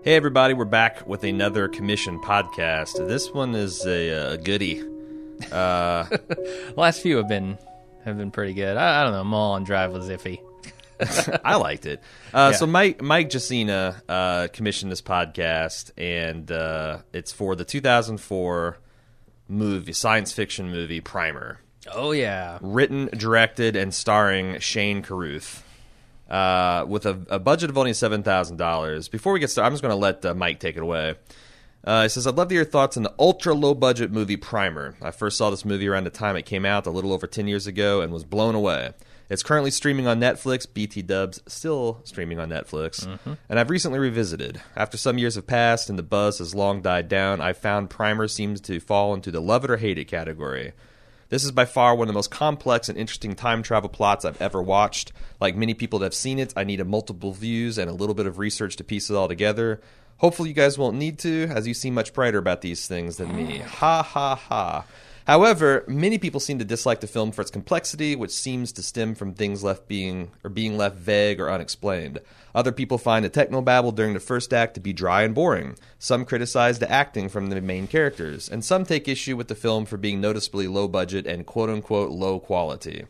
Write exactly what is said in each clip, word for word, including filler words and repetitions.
Hey everybody, we're back with another commission podcast. This one is a, a goodie. Uh, Last few have been have been pretty good. I, I don't know. Mulholland Drive was iffy. I liked it. Uh, Yeah. So Mike Mike Jacina uh, commissioned this podcast, and uh, it's for the two thousand four movie, science fiction movie Primer. Oh yeah. Written, directed, and starring Shane Carruth. Uh, with a, a budget of only seven thousand dollars. Before we get started, I'm just going to let uh, Mike take it away. Uh, he says, I'd love to hear your thoughts on the ultra-low-budget movie Primer. I first saw this movie around the time it came out a little over ten years ago and was blown away. It's currently streaming on Netflix. B T Dubs still streaming on Netflix. Mm-hmm. And I've recently revisited. After some years have passed and the buzz has long died down, I found Primer seems to fall into the love it or hate it category. This is by far one of the most complex and interesting time travel plots I've ever watched. Like many people that have seen it, I needed multiple views and a little bit of research to piece it all together. Hopefully you guys won't need to, as you seem much brighter about these things than me. Ha ha ha. However, many people seem to dislike the film for its complexity, which seems to stem from things left being or being left vague or unexplained. Other people find the technobabble during the first act to be dry and boring. Some criticize the acting from the main characters, and some take issue with the film for being noticeably low budget and quote-unquote low quality.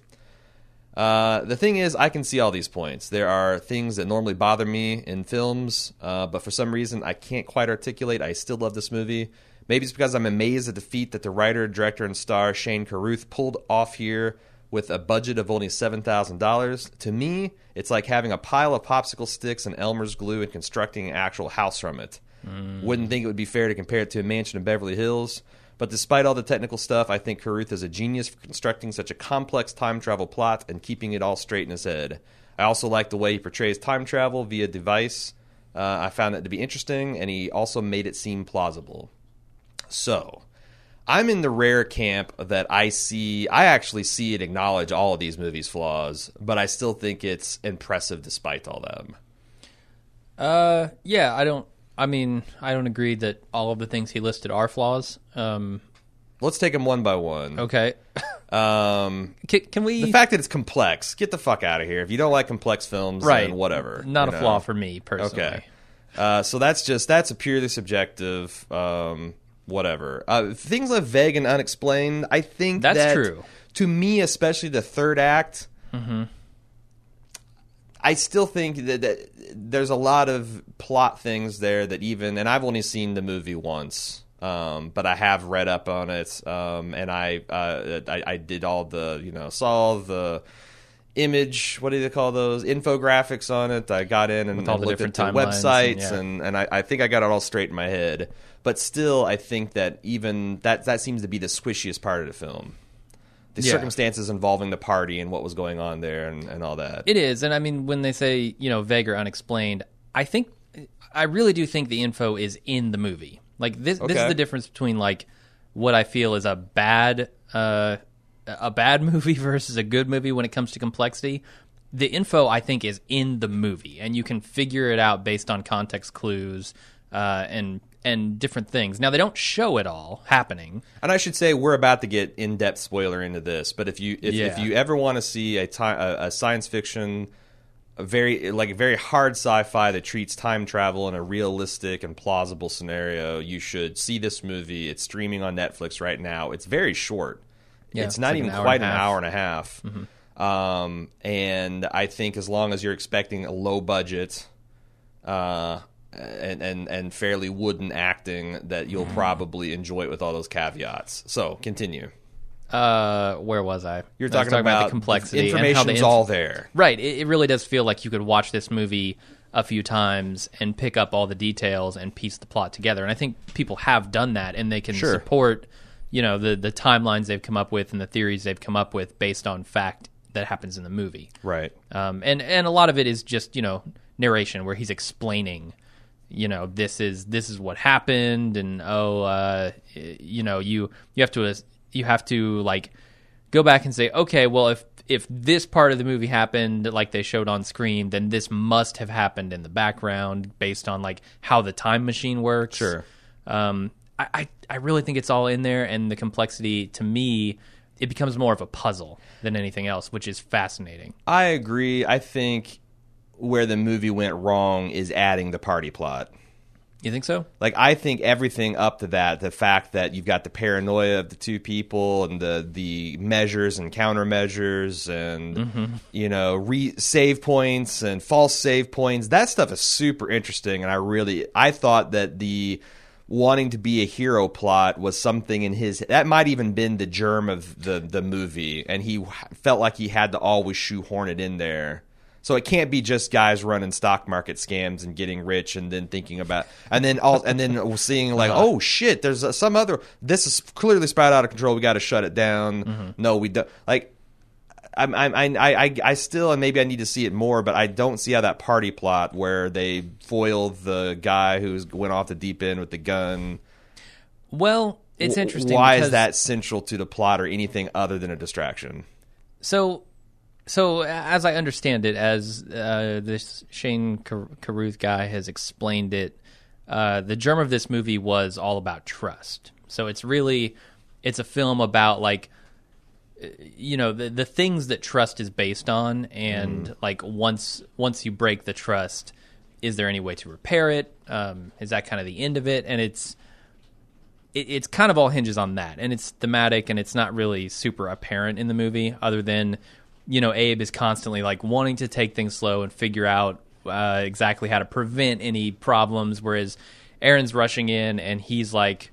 Uh, the thing is, I can see all these points. There are things that normally bother me in films, uh, but for some reason I can't quite articulate. I still love this movie. Maybe it's because I'm amazed at the feat that the writer, director, and star Shane Carruth pulled off here with a budget of only seven thousand dollars. To me, it's like having a pile of popsicle sticks and Elmer's glue and constructing an actual house from it. Mm. Wouldn't think it would be fair to compare it to a mansion in Beverly Hills. But despite all the technical stuff, I think Carruth is a genius for constructing such a complex time travel plot and keeping it all straight in his head. I also like the way he portrays time travel via device. Uh, I found that to be interesting, and he also made it seem plausible. So, I'm in the rare camp that I see, I actually see and acknowledge all of these movies' flaws, but I still think it's impressive despite all them. Uh, yeah. I don't. I mean, I don't agree that all of the things he listed are flaws. Um, Let's take them one by one. okay. Um, can, can we? the fact that it's complex, get the fuck out of here. If you don't like complex films, right. then whatever. Not you a know? flaw for me personally. Okay. Uh, so that's just, that's a purely subjective, um, whatever. Uh, things like vague and unexplained, I think That's that, true. To me, especially the third act, Mm-hmm. I still think that, that there's a lot of plot things there that even, and I've only seen the movie once, um, but I have read up on it, um, and I, uh, I I did all the, you know, saw the image, what do they call those, infographics on it. I got in and, With all and the looked different into timelines websites, and, and, yeah. and I, I think I got it all straight in my head. But still, I think that even that that seems to be the squishiest part of the film. The Yeah. circumstances involving the party and what was going on there and, and all that. It is, and I mean, when they say, you know, vague or unexplained, I think, I really do think the info is in the movie. Like, this this Okay. is the difference between, like, what I feel is a bad, uh, a bad movie versus a good movie when it comes to complexity. The info, I think, is in the movie, and you can figure it out based on context clues uh, and and different things. Now, they don't show it all happening. And I should say we're about to get in-depth spoiler into this, but if you if, Yeah. if you ever want to see a, ti- a, a science fiction, a very like a very hard sci-fi that treats time travel in a realistic and plausible scenario, you should see this movie. It's streaming on Netflix right now. It's very short. Yeah, it's it's not like even an hour quite and a an half. hour and a half. Mm-hmm. Um, and I think as long as you're expecting a low budget, uh. And, and and fairly wooden acting, that you'll probably enjoy it with all those caveats. So continue. Uh, where was I? You're I was talking, about the complexity. The and how information's the all there. Right. It, it really does feel like you could watch this movie a few times and pick up all the details and piece the plot together. And I think people have done that, and they can Sure. support, you know, the the timelines they've come up with and the theories they've come up with based on fact that happens in the movie. Right. Um, and and a lot of it is just, you know, narration where he's explaining, you know, this is this is what happened, and oh, uh, you know, you you have to you have to like go back and say, okay, well, if if this part of the movie happened like they showed on screen, then this must have happened in the background based on like how the time machine works. Sure. Um, I, I I really think it's all in there, and the complexity to me, it becomes more of a puzzle than anything else, which is fascinating. I agree. I think where the movie went wrong is adding the party plot. You think so? Like, I think everything up to that, the fact that you've got the paranoia of the two people and the the measures and countermeasures and, mm-hmm. you know, re- save points and false save points, that stuff is super interesting. And I really, I thought that the wanting to be a hero plot was something in his, that might even been the germ of the, the movie. And he felt like he had to always shoehorn it in there. So it can't be just guys running stock market scams and getting rich and then thinking about and then all and then seeing like, oh shit, there's a, some other. This is clearly spiraled out of control. We got to shut it down. Mm-hmm. No, we don't. Like, I'm, I'm, I, I, I still and maybe I need to see it more, but I don't see how that party plot where they foil the guy who's went off the deep end with the gun. Well, it's interesting. Why because, is that central to the plot or anything other than a distraction? So. So, as I understand it, as uh, this Shane Carruth guy has explained it, uh, the germ of this movie was all about trust. So it's really, it's a film about, like, you know, the the things that trust is based on, and mm. like once once you break the trust, is there any way to repair it? Um, is that kind of the end of it? And it's it, it's kind of all hinges on that, and it's thematic, and it's not really super apparent in the movie, other than, you know, Abe is constantly like wanting to take things slow and figure out uh, exactly how to prevent any problems, whereas Aaron's rushing in and he's like,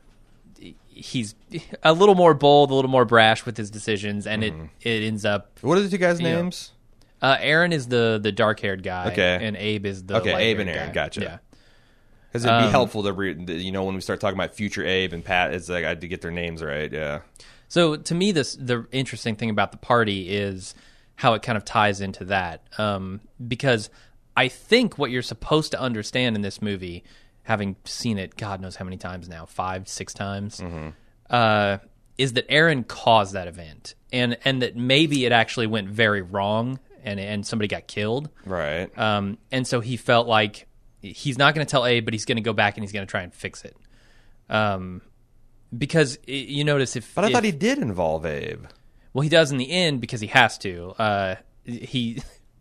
he's a little more bold, a little more brash with his decisions, and mm. it, it ends up. What are the two guys' names? Know, uh, Aaron is the the dark haired guy, okay, and Abe is the okay. Abe and Aaron, guy. Gotcha. Yeah, because it'd be um, helpful to re- you know when we start talking about future Abe and Pat, it's like I had to get their names right. Yeah. So to me, this the interesting thing about the party is how it kind of ties into that, um, because I think what you're supposed to understand in this movie, having seen it God knows how many times now, five, six times, mm-hmm. uh, is that Aaron caused that event, and and that maybe it actually went very wrong, and and somebody got killed, right? Um, and so he felt like he's not going to tell Abe, but he's going to go back and he's going to try and fix it. Um. Because you notice if... But I if, thought he did involve Abe. Well, he does in the end because he has to. Uh, he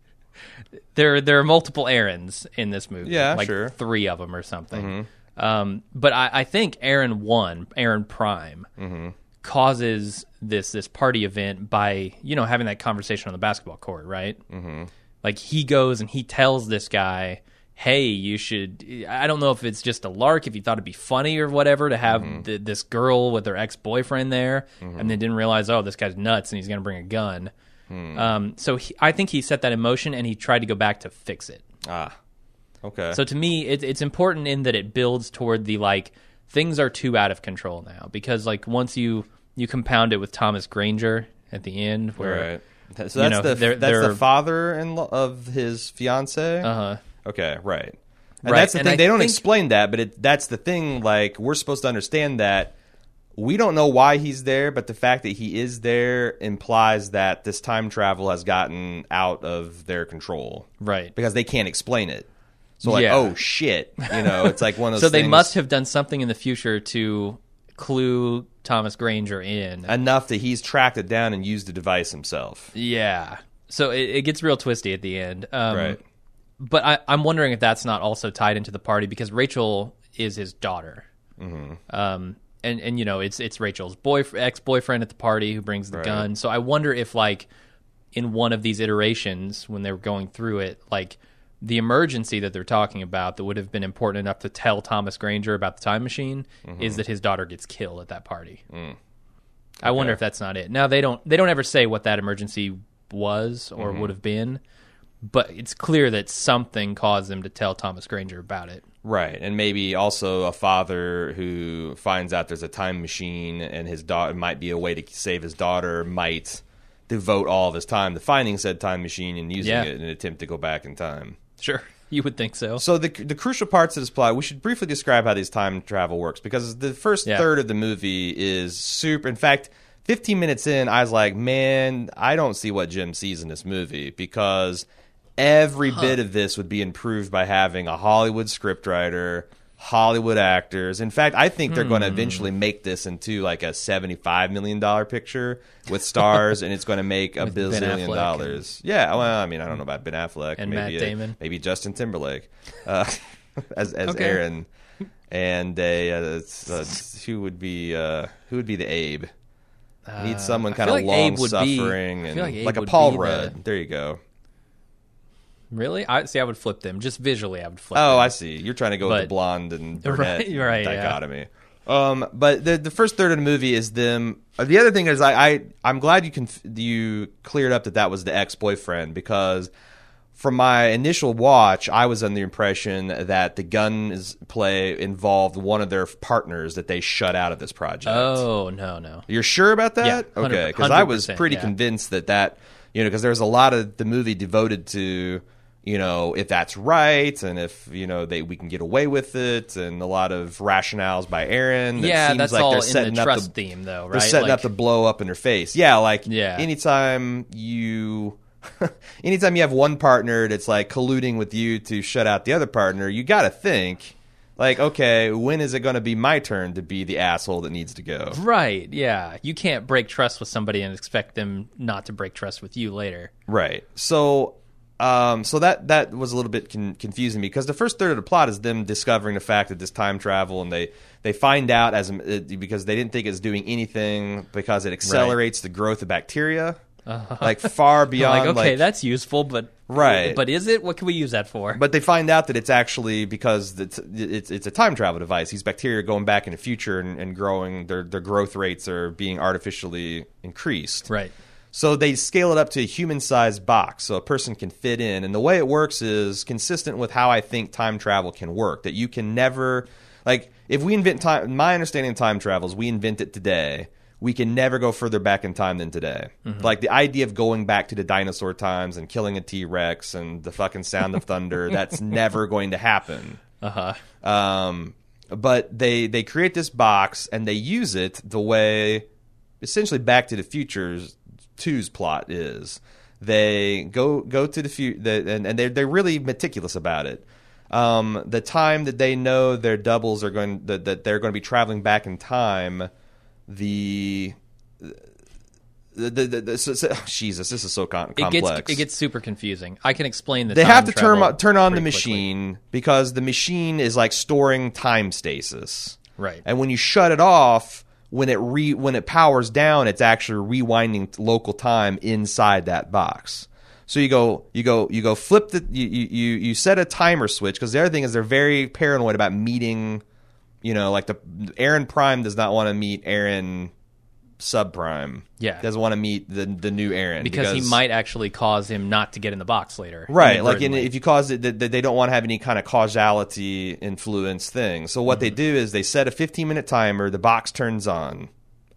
there there are multiple Aarons in this movie. Yeah, like sure. three of them or something. Mm-hmm. Um, but I, I think Aaron one, Aaron Prime, mm-hmm. causes this this party event by, you know, having that conversation on the basketball court, right? Mm-hmm. Like, he goes and he tells this guy, hey, you should, I don't know if it's just a lark, if he thought it'd be funny or whatever to have mm-hmm. the, this girl with her ex-boyfriend there, mm-hmm. and then didn't realize, oh, this guy's nuts and he's going to bring a gun. Mm. Um, so he, I think he set that in motion, and he tried to go back to fix it. Ah, okay. So to me, it, it's important in that it builds toward the, like, things are too out of control now, because, like, once you, you compound it with Thomas Granger at the end, where... Right. So that's, know, the, they're, that's they're, the father in lo- of his fiancée? Uh-huh. Okay, right. And right. that's the and thing. I they don't think, explain that, but it, that's the thing. Like, we're supposed to understand that we don't know why he's there, but the fact that he is there implies that this time travel has gotten out of their control. Right. Because they can't explain it. So, like, yeah. oh, shit. You know, it's like one of those So they things, must have done something in the future to clue Thomas Granger in. Enough that he's tracked it down and used the device himself. Yeah. So it, it gets real twisty at the end. Um, right. But I, I'm wondering if that's not also tied into the party, because Rachel is his daughter. Mm-hmm. Um, and, and, you know, it's it's Rachel's boyf- ex-boyfriend at the party who brings the right. gun. So I wonder if, like, in one of these iterations, when they were going through it, like, the emergency that they're talking about that would have been important enough to tell Thomas Granger about the time machine mm-hmm. is that his daughter gets killed at that party. Mm. Okay. I wonder if that's not it. Now, they don't they don't ever say what that emergency was or mm-hmm. would have been, but it's clear that something caused them to tell Thomas Granger about it. Right, and maybe also a father who finds out there's a time machine and his daughter might be a way to save his daughter, might devote all of his time to finding said time machine and using yeah. it in an attempt to go back in time. Sure, you would think so. So the the crucial parts of this plot, we should briefly describe how these time travel works, because the first yeah. third of the movie is super. In fact, fifteen minutes in, I was like, man, I don't see what Jim sees in this movie, because every huh. bit of this would be improved by having a Hollywood scriptwriter, Hollywood actors. In fact, I think they're hmm. going to eventually make this into like a seventy-five million dollars picture with stars, and it's going to make a bazillion dollars. And, yeah, well, I mean, I don't know about Ben Affleck. And maybe Matt Damon. A, maybe Justin Timberlake uh, as, as okay. Aaron. and a uh, uh, who would be uh, who would be the Abe? Uh, Need someone kind of like long suffering be, and like, like a would Paul be Rudd. The... There you go. Really? I see. I would flip them just visually. I would flip. Oh, them. I see. You're trying to go but, with the blonde and brunette right, right, dichotomy. Yeah. Um, but the the first third of the movie is them. Uh, the other thing is, I, I I'm glad you can you cleared up that that was the ex boyfriend, because from my initial watch, I was under the impression that the guns play involved one of their partners that they shut out of this project. Oh no, no. You're sure about that? Yeah, okay, because I was one hundred percent, pretty yeah. convinced that that you know because there was a lot of the movie devoted to. You know, if that's right, and if you know they we can get away with it, and a lot of rationales by Aaron. That yeah, seems that's like all they're in setting the up trust the, theme, though, right? They're setting like, up to blow up in their face. Yeah, like yeah. anytime you, anytime you have one partner that's like colluding with you to shut out the other partner, you got to think. Like, okay, when is it going to be my turn to be the asshole that needs to go? Right, yeah. You can't break trust with somebody and expect them not to break trust with you later. Right. So. Um, so that that was a little bit con- confusing me, because the first third of the plot is them discovering the fact that this time travel, and they, they find out as uh, because they didn't think it's doing anything because it accelerates right. the growth of bacteria, uh-huh. like far beyond. Like, okay, like, that's useful, but right. But is it? What can we use that for? But they find out that it's actually because it's it's, it's a time travel device. These bacteria are going back in the future and, and growing. Their their growth rates are being artificially increased. Right. So they scale it up to a human-sized box so a person can fit in. And the way it works is consistent with how I think time travel can work. That you can never, like, if we invent time, my understanding of time travel is we invent it today, we can never go further back in time than today. Mm-hmm. Like, the idea of going back to the dinosaur times and killing a T-Rex and the fucking sound of thunder, that's never going to happen. Uh-huh. Um, but they, they create this box and they use it the way, essentially, Back to the Future's two's plot is. They go go to the future, and, and they're they're really meticulous about it. Um, the time that they know their doubles are going that, that they're going to be traveling back in time, the the, the, the, the so, so, oh, Jesus, this is so con- complex. It gets it gets super confusing. I can explain the. They time have to turn travel turn on the pretty machine quickly. Because the machine is like storing time stasis, right? And when you shut it off. When it re when it powers down, it's actually rewinding local time inside that box. So you go you go you go flip the you you you set a timer switch, because the other thing is they're very paranoid about meeting, you know, like the Aaron Prime does not want to meet Aaron Subprime. Yeah, doesn't want to meet the the new Aaron because, because he might actually cause him not to get in the box later. Right, like in, if you cause it, that they don't want to have any kind of causality influence thing. So what mm-hmm. they do is they set a fifteen minute timer. The box turns on,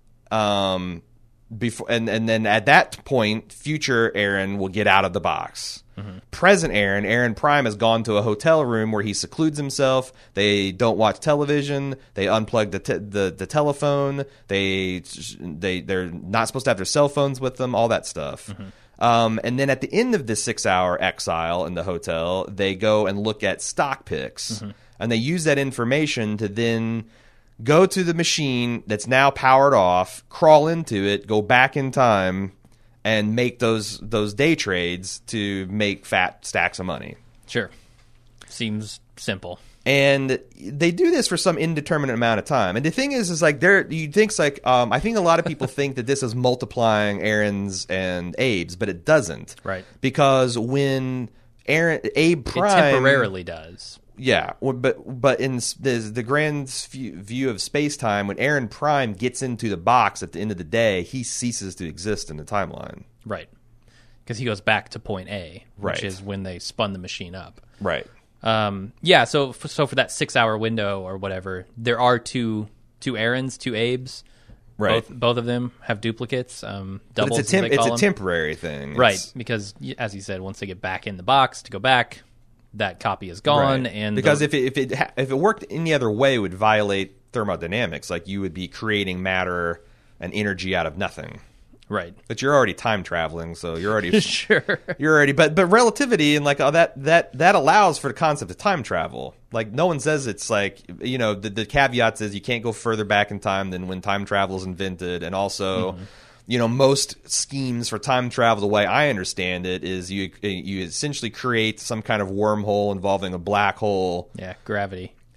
um, before and and then at that point, future Aaron will get out of the box. Mm-hmm. Present Aaron, Aaron Prime, has gone to a hotel room where he secludes himself. They don't watch television. They unplug the te- the, the telephone. They they they're not supposed to have their cell phones with them. All that stuff. Mm-hmm. Um, and then at the end of this six hour exile in the hotel, they go and look at stock picks, mm-hmm. and they use that information to then go to the machine that's now powered off, crawl into it, go back in time. And make those those day trades to make fat stacks of money. Sure. Seems simple. And they do this for some indeterminate amount of time. And the thing is, is like there you think like um, I think a lot of people think that this is multiplying Aaron's and Abe's, but it doesn't. Right. Because when Aaron Abe Prime it temporarily does. Yeah, but but in the, the grand view of space-time, when Aaron Prime gets into the box at the end of the day, he ceases to exist in the timeline. Right. Because he goes back to point A, which right. is when they spun the machine up. Right. Um, yeah, so for, so for that six-hour window or whatever, there are two two Aarons, two Abes. Right. Both, both of them have duplicates, um, doubles, but it's a, temp- as they call it's a them. temporary thing. Right, it's- because, as you said, once they get back in the box to go back... that copy is gone, right. and because the, if it, if it ha- if it worked any other way, it would violate thermodynamics. Like you would be creating matter and energy out of nothing. Right. But you're already time traveling, so you're already sure. You're already but but relativity and like all that that that allows for the concept of time travel. Like no one says it's like, you know, the the caveat is you can't go further back in time than when time travel is invented, and also. Mm-hmm. You know, most schemes for time travel, the way I understand it, is you you essentially create some kind of wormhole involving a black hole. Yeah, gravity.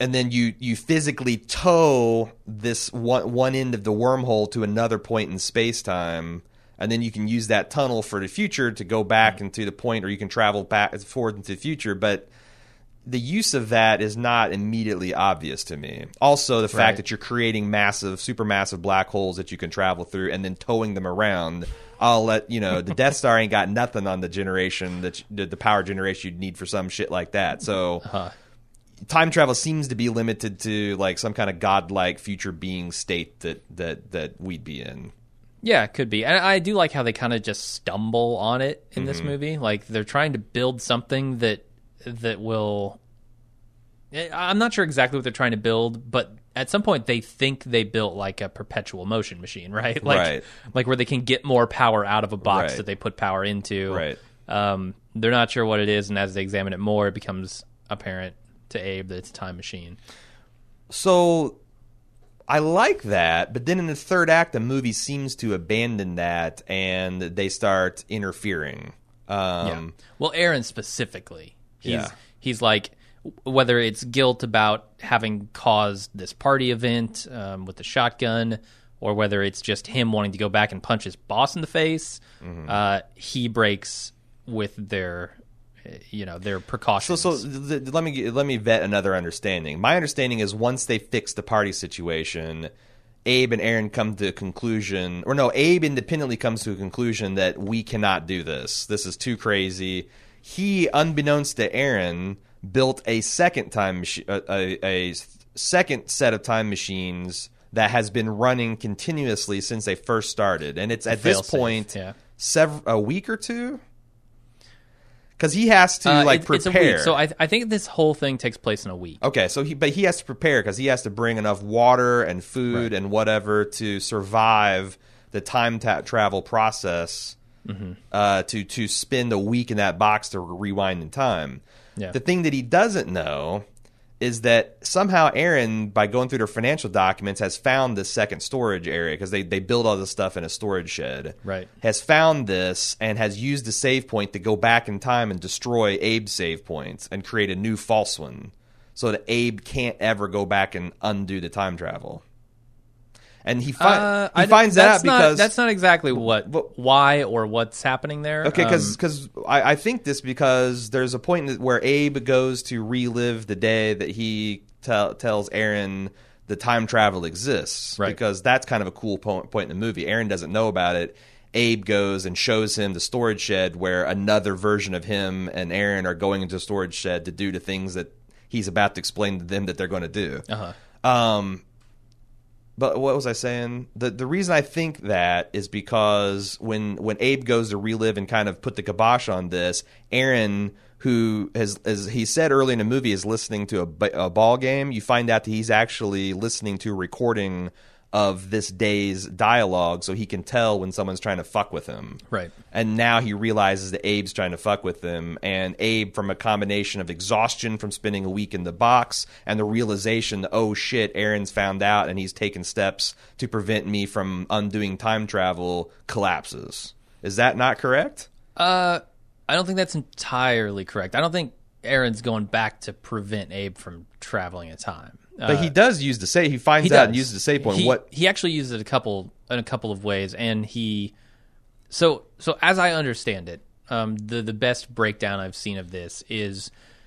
and then you you physically tow this one one end of the wormhole to another point in space time, and then you can use that tunnel for the future to go back mm-hmm. into the point, or you can travel back forward into the future. But the use of that is not immediately obvious to me. Also, the fact right. that you're creating massive, supermassive black holes that you can travel through and then towing them around. I'll let you know the Death Star ain't got nothing on the generation that you, the power generation you'd need for some shit like that. So uh-huh. time travel seems to be limited to like some kind of godlike future being state that that that we'd be in. Yeah, it could be. And I do like how they kind of just stumble on it in mm-hmm. this movie. Like they're trying to build something that that will. I'm not sure exactly what they're trying to build, but at some point they think they built like a perpetual motion machine, right? Like, right. like where they can get more power out of a box right. that they put power into. Right. Um, they're not sure what it is, and as they examine it more, it becomes apparent to Abe that it's a time machine. So I like that, but then in the third act, the movie seems to abandon that, and they start interfering. Um, yeah. Well, Aaron specifically. He's, yeah. he's like, whether it's guilt about having caused this party event um, with the shotgun, or whether it's just him wanting to go back and punch his boss in the face, mm-hmm. uh, he breaks with their, you know, their precautions. So, so th- th- let me let me vet another understanding. My understanding is once they fix the party situation, Abe and Aaron come to a conclusion, or no, Abe independently comes to a conclusion that we cannot do this. This is too crazy. He, unbeknownst to Aaron, built a second time machi- a, a, a second set of time machines that has been running continuously since they first started, and it's at this point yeah. sev- a week or two, because he has to uh, like it, prepare. It's a week. So I, I think this whole thing takes place in a week. Okay, so he but he has to prepare because he has to bring enough water and food right. and whatever to survive the time ta- travel process. Mm-hmm. Uh, to to spend a week in that box to rewind in time. Yeah. The thing that he doesn't know is that somehow Aaron, by going through their financial documents, has found this second storage area because they, they build all this stuff in a storage shed. Right. Has found this and has used the save point to go back in time and destroy Abe's save points and create a new false one so that Abe can't ever go back and undo the time travel. And he, fi- uh, he finds that out because... Not, that's not exactly what, but, why or what's happening there. Okay, because um, I, I think this because there's a point where Abe goes to relive the day that he tell, tells Aaron the time travel exists. Right. Because that's kind of a cool po- point in the movie. Aaron doesn't know about it. Abe goes and shows him the storage shed where another version of him and Aaron are going into the storage shed to do the things that he's about to explain to them that they're going to do. Uh-huh. Um, but what was I saying? The the reason I think that is because when when Abe goes to relive and kind of put the kibosh on this, Aaron, who has, as he said early in the movie, is listening to a, a ball game. You find out that he's actually listening to a recording of this day's dialogue, so he can tell when someone's trying to fuck with him. Right. And now he realizes that Abe's trying to fuck with him, and Abe, from a combination of exhaustion from spending a week in the box and the realization that, oh shit, Aaron's found out and he's taken steps to prevent me from undoing time travel, collapses. Is that not correct? Uh, I don't think that's entirely correct. I don't think Aaron's going back to prevent Abe from traveling in time. But he does use the save. He finds he out does. and uses the save point. He, what he actually uses it a couple in a couple of ways, and he. So so as I understand it, um, the the best breakdown I've seen of this is,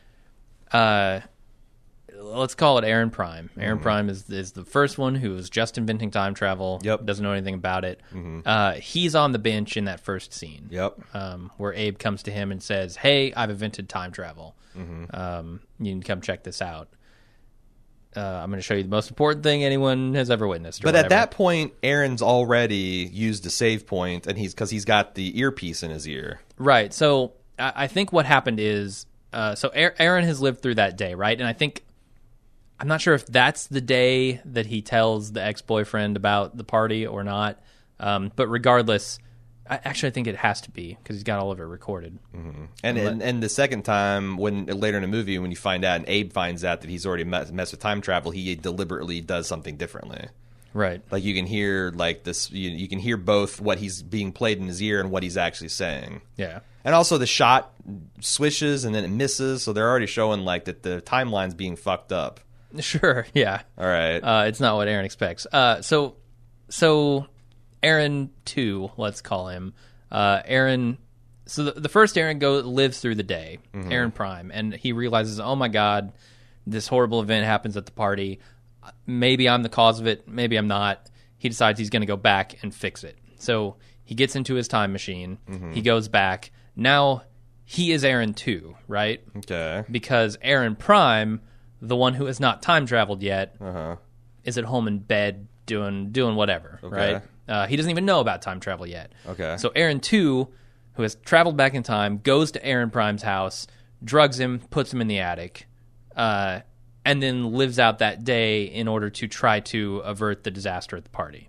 uh, let's call it Aaron Prime. Aaron mm-hmm. Prime is is the first one who is just inventing time travel. Yep. Doesn't know anything about it. Mm-hmm. Uh, he's on the bench in that first scene. Yep. Um, where Abe comes to him and says, "Hey, I've invented time travel. Mm-hmm. Um, you can come check this out." Uh, I'm going to show you the most important thing anyone has ever witnessed. Or but whatever. at that point, Aaron's already used a save point, and he's because he's got the earpiece in his ear. Right. So I, I think what happened is, uh, so Aaron has lived through that day, right? And I think I'm not sure if that's the day that he tells the ex-boyfriend about the party or not. Um, but regardless, I, actually, I think it has to be because he's got all of it recorded. Mm-hmm. And, and and the second time, when later in the movie, when you find out and Abe finds out that he's already mess, messed with time travel, he deliberately does something differently. Right. Like you can hear like this, you, you can hear both what he's being played in his ear and what he's actually saying. Yeah. And also the shot swishes and then it misses, so they're already showing like that the timeline's being fucked up. Sure, yeah. All right. Uh, it's not what Aaron expects. Uh, so, so Aaron two, let's call him. Uh, Aaron. So the, the first Aaron go lives through the day, mm-hmm. Aaron Prime, and he realizes, oh my God, this horrible event happens at the party. Maybe I'm the cause of it. Maybe I'm not. He decides he's going to go back and fix it. So he gets into his time machine. Mm-hmm. He goes back. Now he is Aaron two, right? Okay. Because Aaron Prime, the one who has not time traveled yet, uh-huh. is at home in bed doing doing whatever, okay. right? Uh, he doesn't even know about time travel yet. Okay. So Aaron two, who has traveled back in time, goes to Aaron Prime's house, drugs him, puts him in the attic, uh, and then lives out that day in order to try to avert the disaster at the party.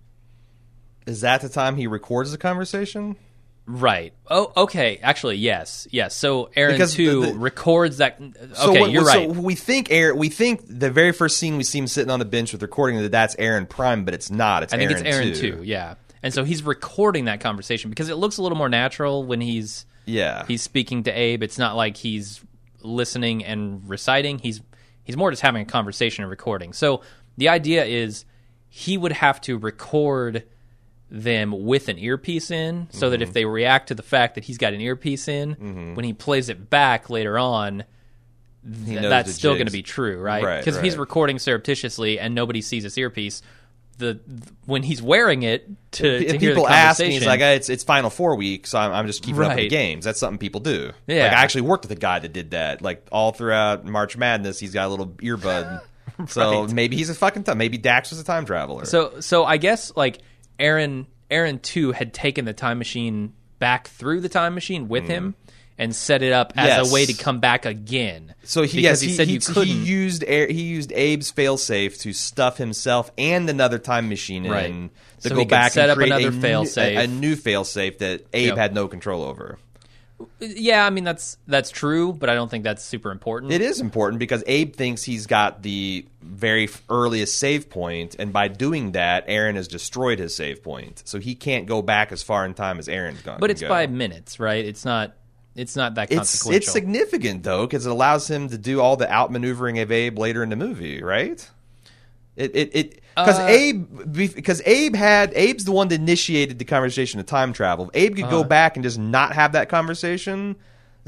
Is that the time he records the conversation? Right. Oh, okay. Actually, yes, yes. So Aaron Because two the- the- records that. Okay, So what- you're so right. we think Aaron. We think the very first scene we see him sitting on the bench with recording that that's Aaron Prime, but it's not. It's I think Aaron it's Aaron two. two. Yeah, and so he's recording that conversation because it looks a little more natural when he's Yeah. he's speaking to Abe. It's not like he's listening and reciting. He's he's more just having a conversation and recording. So the idea is he would have to record them with an earpiece in so mm-hmm. that if they react to the fact that he's got an earpiece in, mm-hmm. when he plays it back later on, th- that's still going to be true, right? Because Right, right. if he's recording surreptitiously and nobody sees his earpiece, the th- when he's wearing it to, If to hear the people ask me, conversation, it's like uh, it's it's Final Four week, so I'm, I'm just keeping up with the Right. games. That's something people do. Yeah. Like I actually worked with a guy that did that. Like all throughout March Madness, he's got a little earbud. So Right. maybe he's a fucking time. Maybe Dax was a time traveler. So so I guess like Aaron Aaron two had taken the time machine back through the time machine with mm. him and set it up as Yes. a way to come back again. So he, because yes, he, he, said he, you couldn't. he used Air- he used Abe's failsafe to stuff himself and another time machine Right. in to So go he could back set and up create another a new, failsafe. a, a new failsafe that Abe Yep. had no control over. Yeah, I mean that's that's true, but I don't think that's super important. It is important because Abe thinks he's got the very earliest save point, and by doing that, Aaron has destroyed his save point, so he can't go back as far in time as Aaron's gone. But it's go. by minutes, right? It's not. It's not that It's consequential. it's significant though because it allows him to do all the outmaneuvering of Abe later in the movie, right? It it it because Uh, Abe because Abe had Abe's the one that initiated the conversation of time travel. If Abe could Uh-huh. go back and just not have that conversation,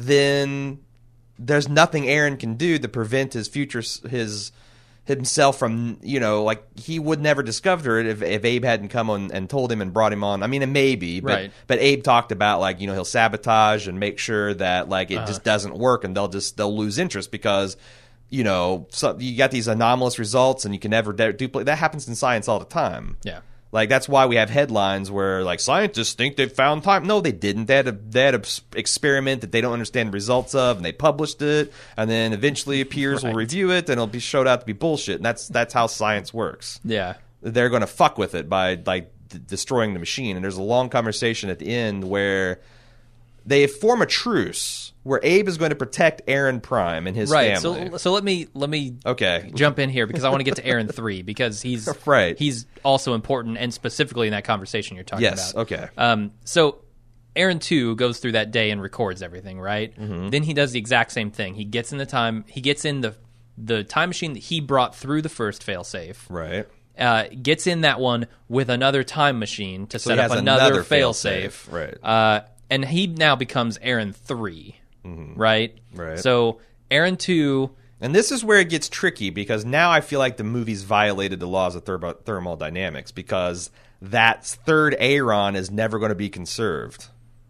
then there's nothing Aaron can do to prevent his future his himself from, you know, like he would never discover it if, if Abe hadn't come on and told him and brought him on. I mean, it may be, but Right. but Abe talked about like, you know, he'll sabotage and make sure that like it Uh-huh. just doesn't work and they'll just they'll lose interest because you know, so you got these anomalous results and you can never de- duplicate. That happens in science all the time. Yeah. Like that's why we have headlines where like scientists think they've found time. No, they didn't. They had a they had a s- experiment that they don't understand the results of, and they published it, and then eventually peers will Right. review it, and it'll be showed out to be bullshit. And that's that's how science works. Yeah. They're going to fuck with it by like d- destroying the machine. And there's a long conversation at the end where they form a truce where Abe is going to protect Aaron Prime and his Right. family. So so let me let me Okay. jump in here because I want to get to Aaron three because he's Right. he's also important and specifically in that conversation you're talking Yes. about. Okay. Um, so Aaron two goes through that day and records everything, right? Mm-hmm. Then he does the exact same thing. He gets in the time he gets in the the time machine that he brought through the first failsafe. Right. Uh, gets in that one with another time machine to So set he up has another, another failsafe. failsafe, right. Uh, and he now becomes Aaron three, right? Right. So Aaron two, And this is where it gets tricky because now I feel like the movie's violated the laws of thermo- thermodynamics because that third Aaron is never going to be conserved.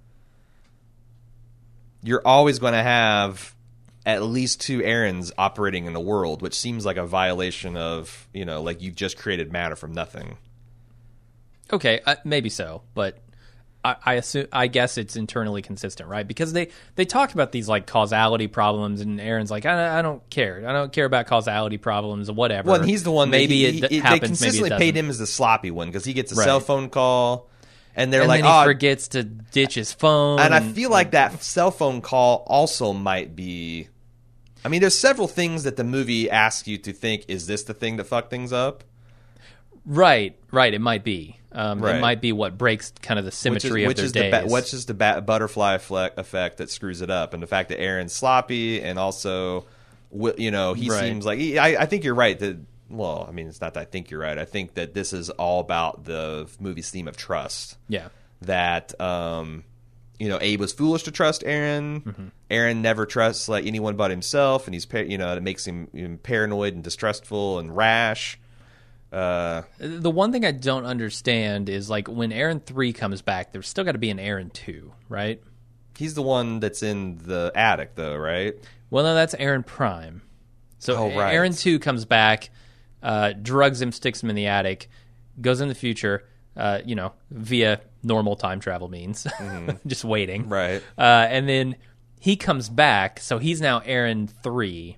You're always going to have at least two Aarons operating in the world, which seems like a violation of, you know, like you've just created matter from nothing. okay, uh, maybe so, but I, I assume I guess it's internally consistent, right? Because they they talked about these like causality problems, and Aaron's like, I, I don't care, I don't care about causality problems or whatever. Well, and he's the one that maybe he, it he, happens, they consistently maybe it paid doesn't. him as the sloppy one because he gets a Right. cell phone call, and they're and like, then he oh, forgets to ditch his phone, and I feel like that cell phone call also might be. I mean, there's several things that the movie asks you to think: is this the thing that fucked things up? right, right, it might be. Um, Right. It might be what breaks kind of the Which is, symmetry which of is their the days. ba- which is the ba- butterfly effect, effect that screws it up, and the fact that Aaron's sloppy, and also wi- you know, he Right. seems like he, I, I think you're right that. Well, I mean, it's not that I think you're right. I think that this is all about the movie's theme of trust. Yeah. That um, you know, Abe was foolish to trust Aaron. Mm-hmm. Aaron never trusts like anyone but himself, and he's par- you know, it makes him, him paranoid and distrustful and rash. Uh, The one thing I don't understand is like when Aaron three comes back, there's still got to be an Aaron two, right? he's the one that's in the attic, though, right? Well, no, that's Aaron Prime. So Oh, right. Aaron two comes back, uh, drugs him, sticks him in the attic, goes in the future, uh, you know, via normal time travel means, just waiting. Right. Uh, and then he comes back, so he's now Aaron three,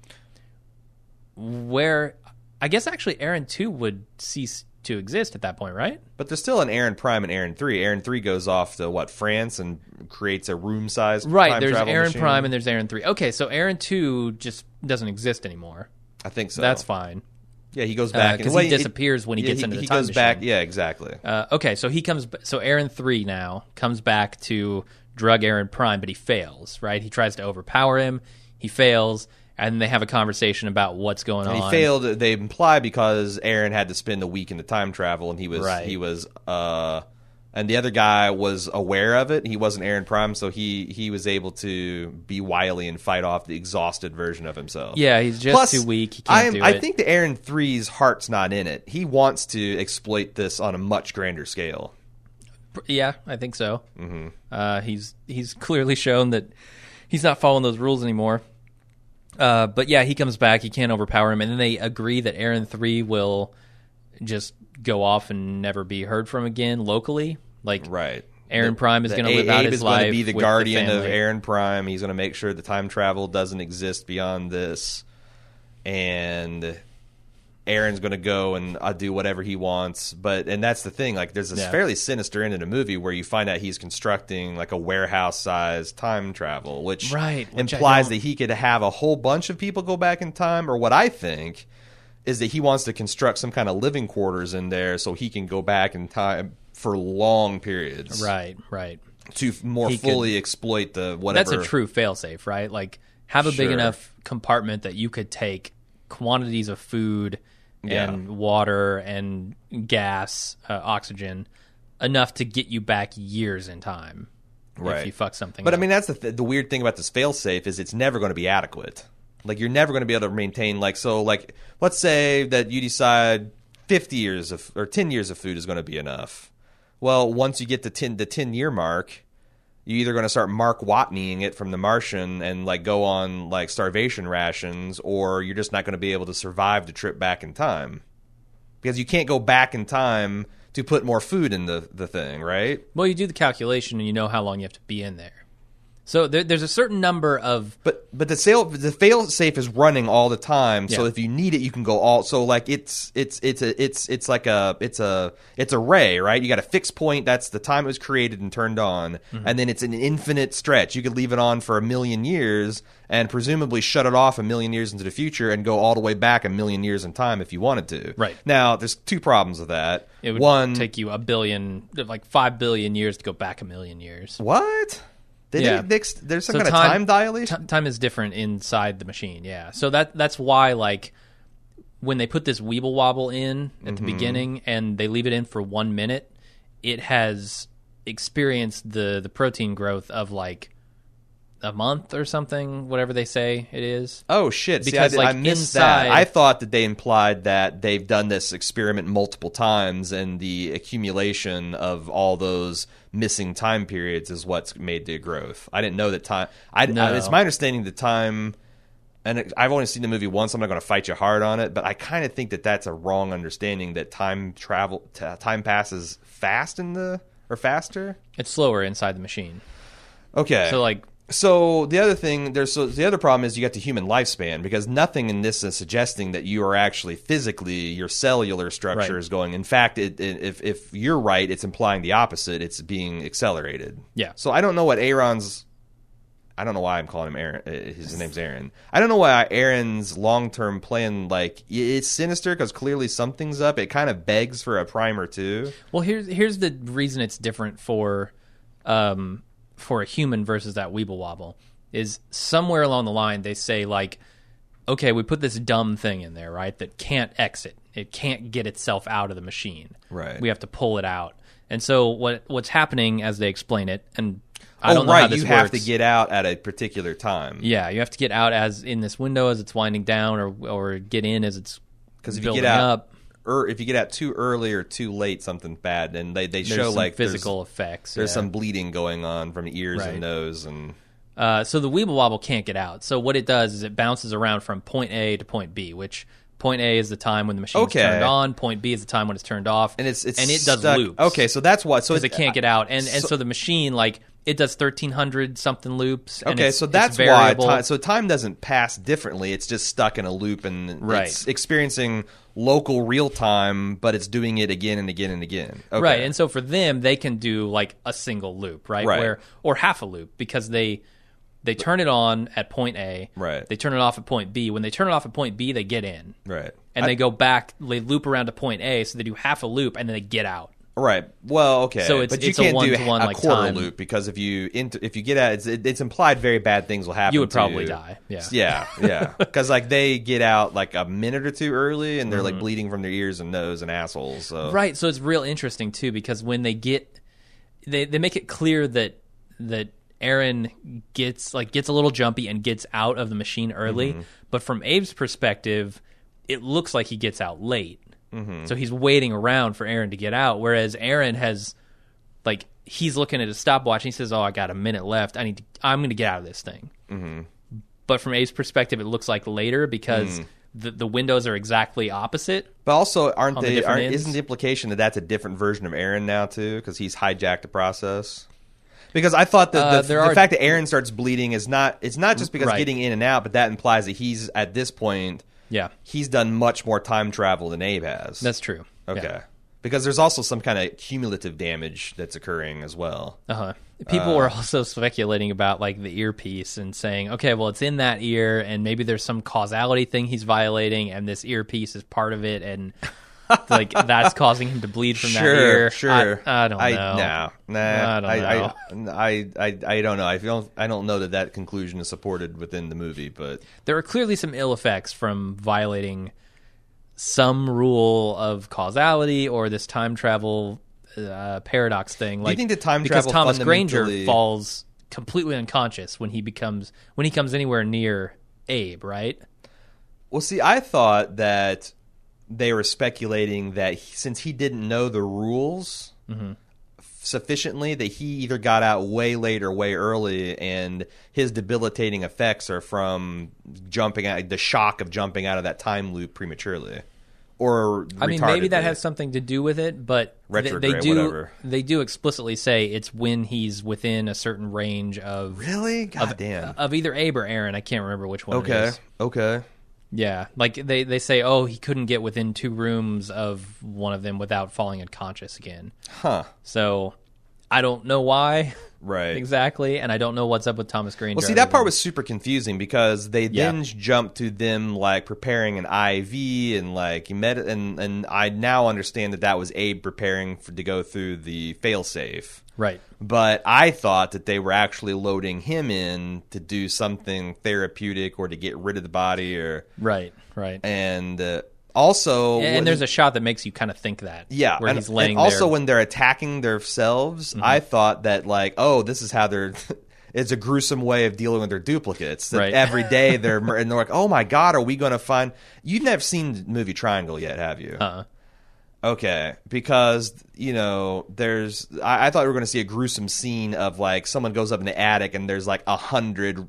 where I guess actually Aaron two would cease to exist at that point, right? But there's still an Aaron Prime and Aaron three. Aaron three goes off to, what, France and creates a room-sized Right, time there's travel Aaron machine? Prime and there's Aaron three. Okay, so Aaron two just doesn't exist anymore. I think so. That's fine. Yeah, he goes back. Because well, he disappears when he yeah, gets into the he time goes machine. back. Yeah, exactly. Uh, okay, so he comes. So Aaron three now comes back to drug Aaron Prime, but he fails. Right? He tries to overpower him. He fails, and they have a conversation about what's going And on. he failed. They imply because Aaron had to spend a week in the time travel, and he was Right. he was uh, and the other guy was aware of it. He wasn't Aaron Prime, so he he was able to be wily and fight off the exhausted version of himself. Yeah, he's just Plus, too weak. He can't I'm- do I it. think the Aaron three's heart's not in it. He wants to exploit this on a much grander scale. Yeah, I think so. Mm-hmm. Uh, he's he's clearly shown that he's not following those rules anymore. Uh, but yeah, he comes back. He can't overpower him, and then they agree that Aaron three will just go off and never be heard from again locally. Like Right. Aaron The- Prime is the going to A- live out Abe his is life. going to be the with guardian the of family. Aaron Prime. He's going to make sure the time travel doesn't exist beyond this, and Aaron's going to go and uh, do whatever he wants. But and that's the thing. Like, there's this Yeah. fairly sinister end of the movie where you find out he's constructing like a warehouse-sized time travel, which, Right, which I implies don't- that he could have a whole bunch of people go back in time. Or what I think is that he wants to construct some kind of living quarters in there so he can go back in time for long periods, Right, right. to f- more He fully exploit the whatever. That's a true failsafe, right? Like have a big Sure. enough compartment that you could take quantities of food and Yeah. water and gas, uh, oxygen, enough to get you back years in time. Right. If you fuck something But up. I mean, that's the th- the weird thing about this failsafe is it's never going to be adequate. Like, you're never going to be able to maintain, like, so, like, let's say that you decide fifty years of or ten years of food is going to be enough. Well, once you get to ten, the ten year mark, you're either going to start Mark Watneying it from The Martian and like go on like starvation rations, or you're just not going to be able to survive the trip back in time because you can't go back in time to put more food in the the thing, right? Well, you do the calculation and you know how long you have to be in there. So there, there's a certain number of But but the sail the fail safe is running all the time, so Yeah. if you need it, you can go all. So like it's it's it's a it's it's like a it's a it's a ray, right? You got a fixed point. That's the time it was created and turned on, Mm-hmm. and then it's an infinite stretch. You could leave it on for a million years and presumably shut it off a million years into the future and go all the way back a million years in time if you wanted to. Right. Now, there's two problems with that. it would One, take you a billion, like five billion years to go back a million years. what? Did Yeah. they, they, there's some So kind of time dilation. T- time is different inside the machine, yeah. So that that's why, like, when they put this Weeble Wobble in at Mm-hmm. the beginning and they leave it in for one minute, it has experienced the the protein growth of like a month or something, whatever they say it is. Oh shit! See, Because, I, I like, missed inside- that. I thought that they implied that they've done this experiment multiple times, and the accumulation of all those missing time periods is what's made the growth. I didn't know that time. I, No. I- it's my understanding that time, and it, I've only seen the movie once. I'm not going to fight you hard on it, but I kind of think that that's a wrong understanding. That time travel, t- time passes fast in the or faster. It's slower inside the machine. Okay, So like So the other thing, there's so the other problem is you got the human lifespan, because nothing in this is suggesting that you are actually physically, your cellular structure Right. is going. In fact, it, it, if if you're right, it's implying the opposite. It's being accelerated. Yeah. So I don't know what Aaron's. I don't know why I'm calling him Aaron. uh, His name's Aaron. I don't know why Aaron's long term plan, like, it's sinister because clearly something's up. It kind of begs for a primer too. Well, here's here's the reason it's different for um, for a human versus that Weeble Wobble is somewhere along the line they say like okay, we put this dumb thing in there, right, that can't exit. It can't get itself out of the machine. Right. We have to pull it out. And so what what's happening as they explain it, and I oh, don't know right. how this you works. have to get out at a particular time. Yeah, you have to get out as in this window as it's winding down, or or get in as it's because if building you get out, up. Or if you get out too early or too late, something's bad. And they, they There's show some like physical there's, effects. There's yeah. some bleeding going on from ears Right. and nose, and Uh, so the Weeble Wobble can't get out. So what it does is it bounces around from point A to point B, which point A is the time when the machine's Okay. turned on, point B is the time when it's turned off, and it's it's and it does stuck. loops. Okay, so that's why. So because it can't get out, and and so- so the machine like it does thirteen hundred something loops. And Okay, it's, so it's that's why. variable. Time, so time doesn't pass differently. It's just stuck in a loop, and Right. it's experiencing local real time, but it's doing it again and again and again. Okay. Right, and so for them, they can do like a single loop, right? Right. Where or half a loop because they they turn it on at point A, Right. They turn it off at point B. When they turn it off at point B, they get in, Right. and I- they go back. They loop around to point A, so they do half a loop, and then they get out. Right. Well, okay. So it's- but you it's a can't do one-to-one, a like, quarter time. loop because if you int- if you get out, it's, it, it's implied very bad things will happen. You would to probably you. die. Yeah. Yeah. Yeah. Because like they get out like a minute or two early, and they're Mm-hmm. like bleeding from their ears and nose and assholes. So Right, so it's real interesting too because when they get, they they make it clear that that Aaron gets like gets a little jumpy and gets out of the machine early, Mm-hmm. but from Abe's perspective, it looks like he gets out late. Mm-hmm. So he's waiting around for Aaron to get out, whereas Aaron has, like, he's looking at his stopwatch and he says, "Oh, I got a minute left. I need to. I'm going to get out of this thing." Mm-hmm. But from Abe's perspective, it looks like later because Mm. the the windows are exactly opposite. But also, aren't On the they? different Aren't, ends? isn't the implication that that's a different version of Aaron now too? Because he's hijacked the process. Because I thought that Uh, the, there the are- fact that Aaron starts bleeding is not. It's not just because Right. getting in and out, but that implies that he's at this point. Yeah, He's done much more time travel than Abe has. that's true. okay. Yeah. Because there's also some kind of cumulative damage that's occurring as well. Uh-huh. People were also speculating about like the earpiece and saying, okay, well, it's in that ear, and maybe there's some causality thing he's violating, and this earpiece is part of it, and like that's causing him to bleed from that ear. Sure, I, I don't know. No, nah, I don't know. I, I, I, I don't know. I don't. I don't know that that conclusion is supported within the movie, but There are clearly some ill effects from violating some rule of causality or this time travel uh, paradox thing. Like, think that time because travel Thomas Granger fundamentally- falls completely unconscious when he becomes when he comes anywhere near Abe, right? well, see, I thought that they were speculating that he, since he didn't know the rules Mm-hmm. sufficiently, that he either got out way late or way early, and his debilitating effects are from jumping out, the shock of jumping out of that time loop prematurely, or I mean, maybe that retardedly. has something to do with it, but they, they Retrograde, do whatever. they do explicitly say it's when he's within a certain range of Really? God of, damn. of either Abe or Aaron. I can't remember which one. It Okay. is. Okay. Yeah, like they, they say, oh, he couldn't get within two rooms of one of them without falling unconscious again. Huh. So I don't know why Right. exactly, and I don't know what's up with Thomas Granger. Well, see, other that part than- was super confusing because they Yeah. then jumped to them like preparing an I V and like med, and and I now understand that that was Abe preparing for to go through the failsafe. right. But I thought that they were actually loading him in to do something therapeutic or to get rid of the body, or Right, right. and uh, also And, there's a shot that makes you kind of think that. yeah, where and, he's laying and also there. Mm-hmm. when they're attacking themselves, I thought that like, oh, this is how they're. It's a gruesome way of dealing with their duplicates. That Right. every day they're mur- and they're like, oh my god, are we going to find? You've never seen the movie Triangle yet, have you? Uh-uh. Okay, because you know, there's. I, I thought we were going to see a gruesome scene of like someone goes up in the attic and there's like a hundred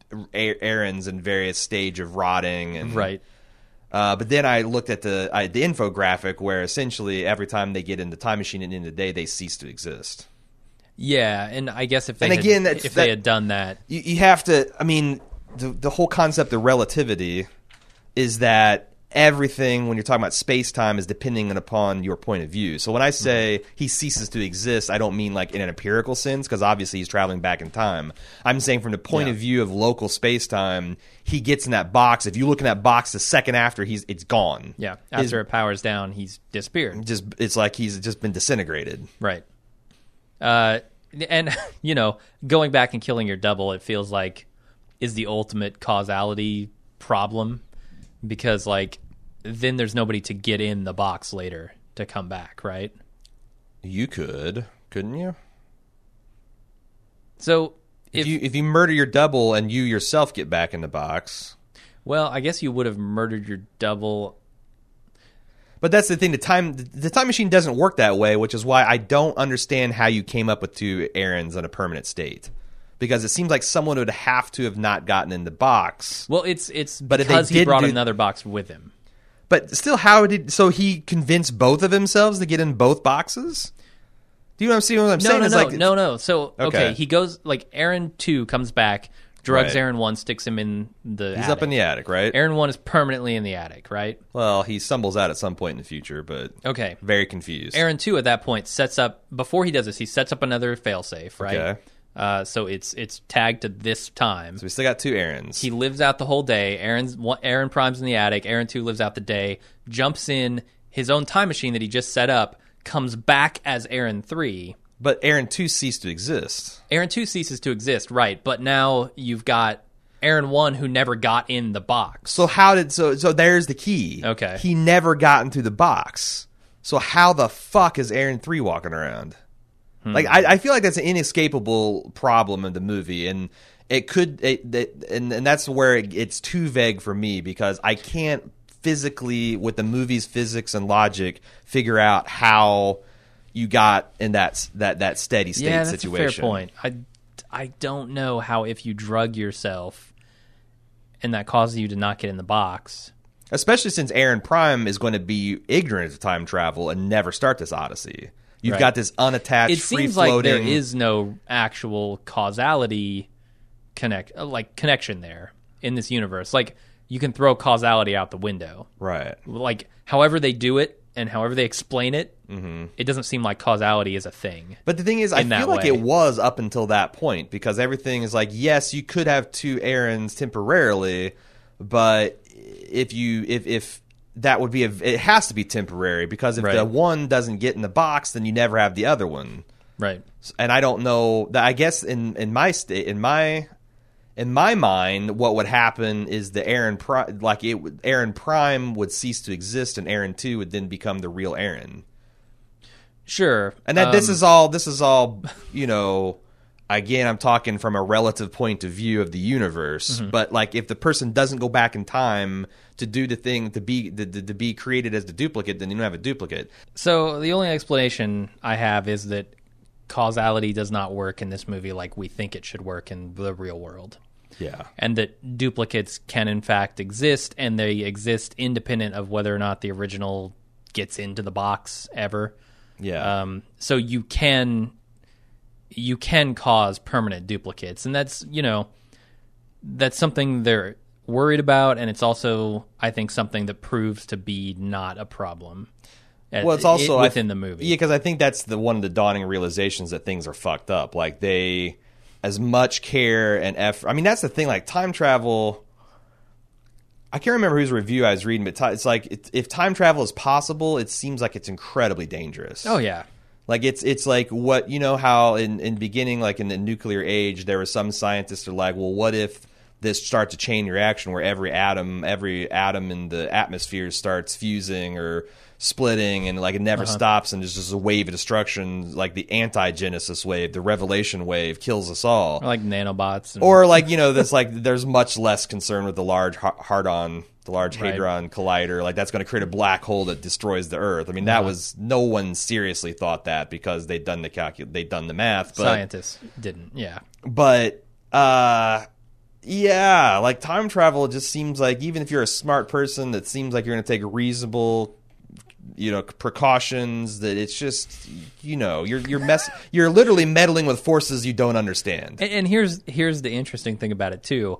a- errands in various stage of rotting and Right. Uh, but then I looked at the I, the infographic where essentially every time they get in the time machine at the end of the day, they cease to exist. Yeah, and I guess if they And had, again, that's- if that- they had done that, You, you have to. I mean, the the whole concept of relativity is that everything when you're talking about space time is depending upon your point of view. So when I say he ceases to exist, I don't mean like in an empirical sense because obviously he's traveling back in time. I'm saying from the point Yeah. of view of local space time, he gets in that box. If you look in that box the second after, he's it's gone. yeah, His- after it powers down, he's disappeared. just it's like he's just been disintegrated. Right. Uh, and you know, going back and killing your double, it feels like is the ultimate causality problem because like then there's nobody to get in the box later to come back, right? You could, couldn't you? So if, if you if you murder your double and you yourself get back in the box, well, I guess you would have murdered your double. But that's the thing. The time the time machine doesn't work that way, which is why I don't understand how you came up with two Aarons in a permanent state. Because it seems like someone would have to have not gotten in the box. Well, it's it's but because he brought do, another box with him. But still, how did so he convinced both of themselves to get in both boxes? Do you know what I'm saying? What I'm no, saying no, is no, like no, no. So okay. Okay. he goes like Aaron two comes back, drugs Right. Aaron one, sticks him in the. he's attic. up in the attic, right? Aaron one is permanently in the attic, right? Well, he stumbles out at some point in the future, but Okay. very confused. Aaron two at that point sets up before he does this. He sets up another failsafe, right? Okay. Uh, so it's it's tagged to this time. So we still got two Aarons. He lives out the whole day. Aaron's Aaron Prime's in the attic. Aaron two lives out the day. Jumps in his own time machine that he just set up. Comes back as Aaron three. But Aaron two ceased to exist. Aaron two ceases to exist, right? But now you've got Aaron one who never got in the box. So how did so so there's the key. Okay. He never got into the box. So how the fuck is Aaron three walking around? Hmm. Like I, I feel like that's an inescapable problem in the movie, and it could it, it, and and that's where it, it's too vague for me because I can't physically with the movie's physics and logic figure out how you got in that that that steady state yeah, that's situation. a fair point. I, I don't know how if you drug yourself and that causes you to not get in the box. Especially since Aaron Prime is going to be ignorant of time travel and never start this Odyssey. You've Right. got this unattached, It seems free-floating... like there is no actual causality connect uh, like connection there in this universe. Like you can throw causality out the window. Right. Like however they do it and however they explain it, Mm-hmm. it doesn't seem like causality is a thing. But the thing is, I in that feel like way. it was up until that point because everything is like, yes, you could have two Aarons temporarily, but if you if if that would be a, it has to be temporary because if Right. the one doesn't get in the box, then you never have the other one. Right. And I don't know that. I guess in in my state in my in my mind, what would happen is the Aaron Prime, like it, would- Aaron Prime would cease to exist, and Aaron Two would then become the real Aaron. Sure. And that this Um, is all this is all you know. Again, I'm talking from a relative point of view of the universe. Mm-hmm. But like, if the person doesn't go back in time to do the thing to be to, to be created as the duplicate, then you don't have a duplicate. So the only explanation I have is that causality does not work in this movie like we think it should work in the real world. Yeah. And that duplicates can in fact exist, and they exist independent of whether or not the original gets into the box ever. Yeah. Um, so you can you can cause permanent duplicates, and that's you know that's something they're worried about, and it's also I think something that proves to be not a problem. at- Well, it's also i- within I, the movie. Yeah, because I think that's the one of the dawning realizations that things are fucked up. Like they, as much care and effort. I mean, that's the thing. Like time travel. I can't remember whose review I was reading, but ti- it's like it, if time travel is possible, it seems like it's incredibly dangerous. Oh yeah, Like it's it's like what you know how in in beginning like in the nuclear age there were some scientists who are like, well, what if this starts a chain reaction where every atom every atom in the atmosphere starts fusing or splitting and like it never Uh-huh. stops and there's just a wave of destruction, like the anti-Genesis wave, the revelation wave kills us all. or like nanobots, and, Or like, you know, that's like there's much less concern with the large ha- hard-on, the large Right. hadron collider. Like that's going to create a black hole that destroys the Earth. I mean, that Uh-huh. was no one seriously thought that because they'd done the calcul, they'd done the math. But scientists didn't. Yeah, but uh, yeah, like time travel just seems like even if you're a smart person, that seems like you're going to take reasonable, you know, precautions. That it's just, you know, you're you're mess you're literally meddling with forces you don't understand. and, and here's here's the interesting thing about it too.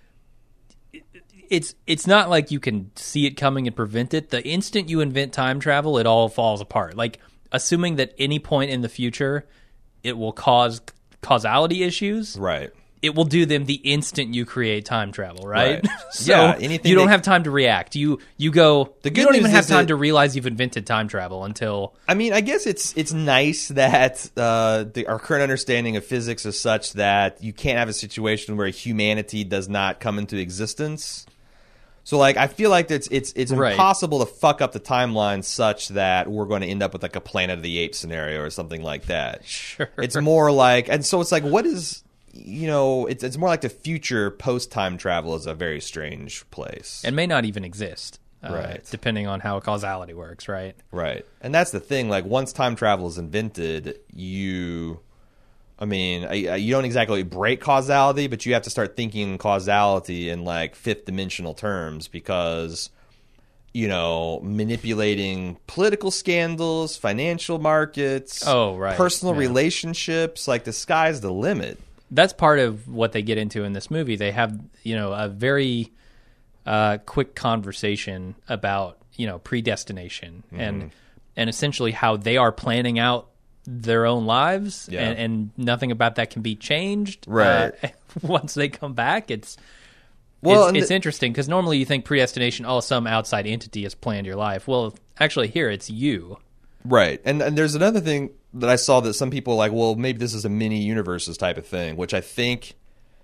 It's it's not like you can see it coming and prevent it. The instant you invent time travel, it all falls apart. Like assuming that any point in the future it will cause causality issues, Right. it will do them the instant you create time travel, right? Right. so Yeah, anything you don't they- have time to react. You you go. The you good don't news even have is time that- to realize you've invented time travel until I mean, I guess it's it's nice that uh, the, our current understanding of physics is such that you can't have a situation where humanity does not come into existence. So, like, I feel like it's it's it's Right. impossible to fuck up the timeline such that we're going to end up with, like, a Planet of the Apes scenario or something like that. Sure. It's more like, and so it's like, what is, you know, it's it's more like the future post-time travel is a very strange place. and may not even exist. Uh, Right. Depending on how causality works, right? Right. And that's the thing. Like, once time travel is invented, you, I mean, I- I- you don't exactly break causality, but you have to start thinking causality in, like, fifth dimensional terms because, you know, manipulating political scandals, financial markets, Oh, right. personal Yeah. relationships, like, the sky's the limit. That's part of what they get into in this movie. They have, you know, a very uh, quick conversation about, you know, predestination Mm-hmm. and and essentially how they are planning out their own lives, Yeah. and, and nothing about that can be changed. Right. Uh, once they come back, it's Well, it's, and it's the- interesting because normally you think predestination, oh, some outside entity has planned your life. Well, actually, here it's you. Right. And and there's another thing that I saw that some people are like, well, maybe this is a mini universes type of thing, which I think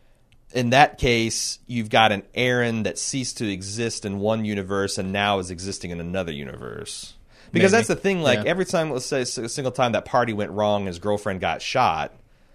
in that case, you've got an Aaron that ceased to exist in one universe and now is existing in another universe. Because Maybe. that's the thing, like, Yeah. every time, let's say, a single time that party went wrong, his girlfriend got shot,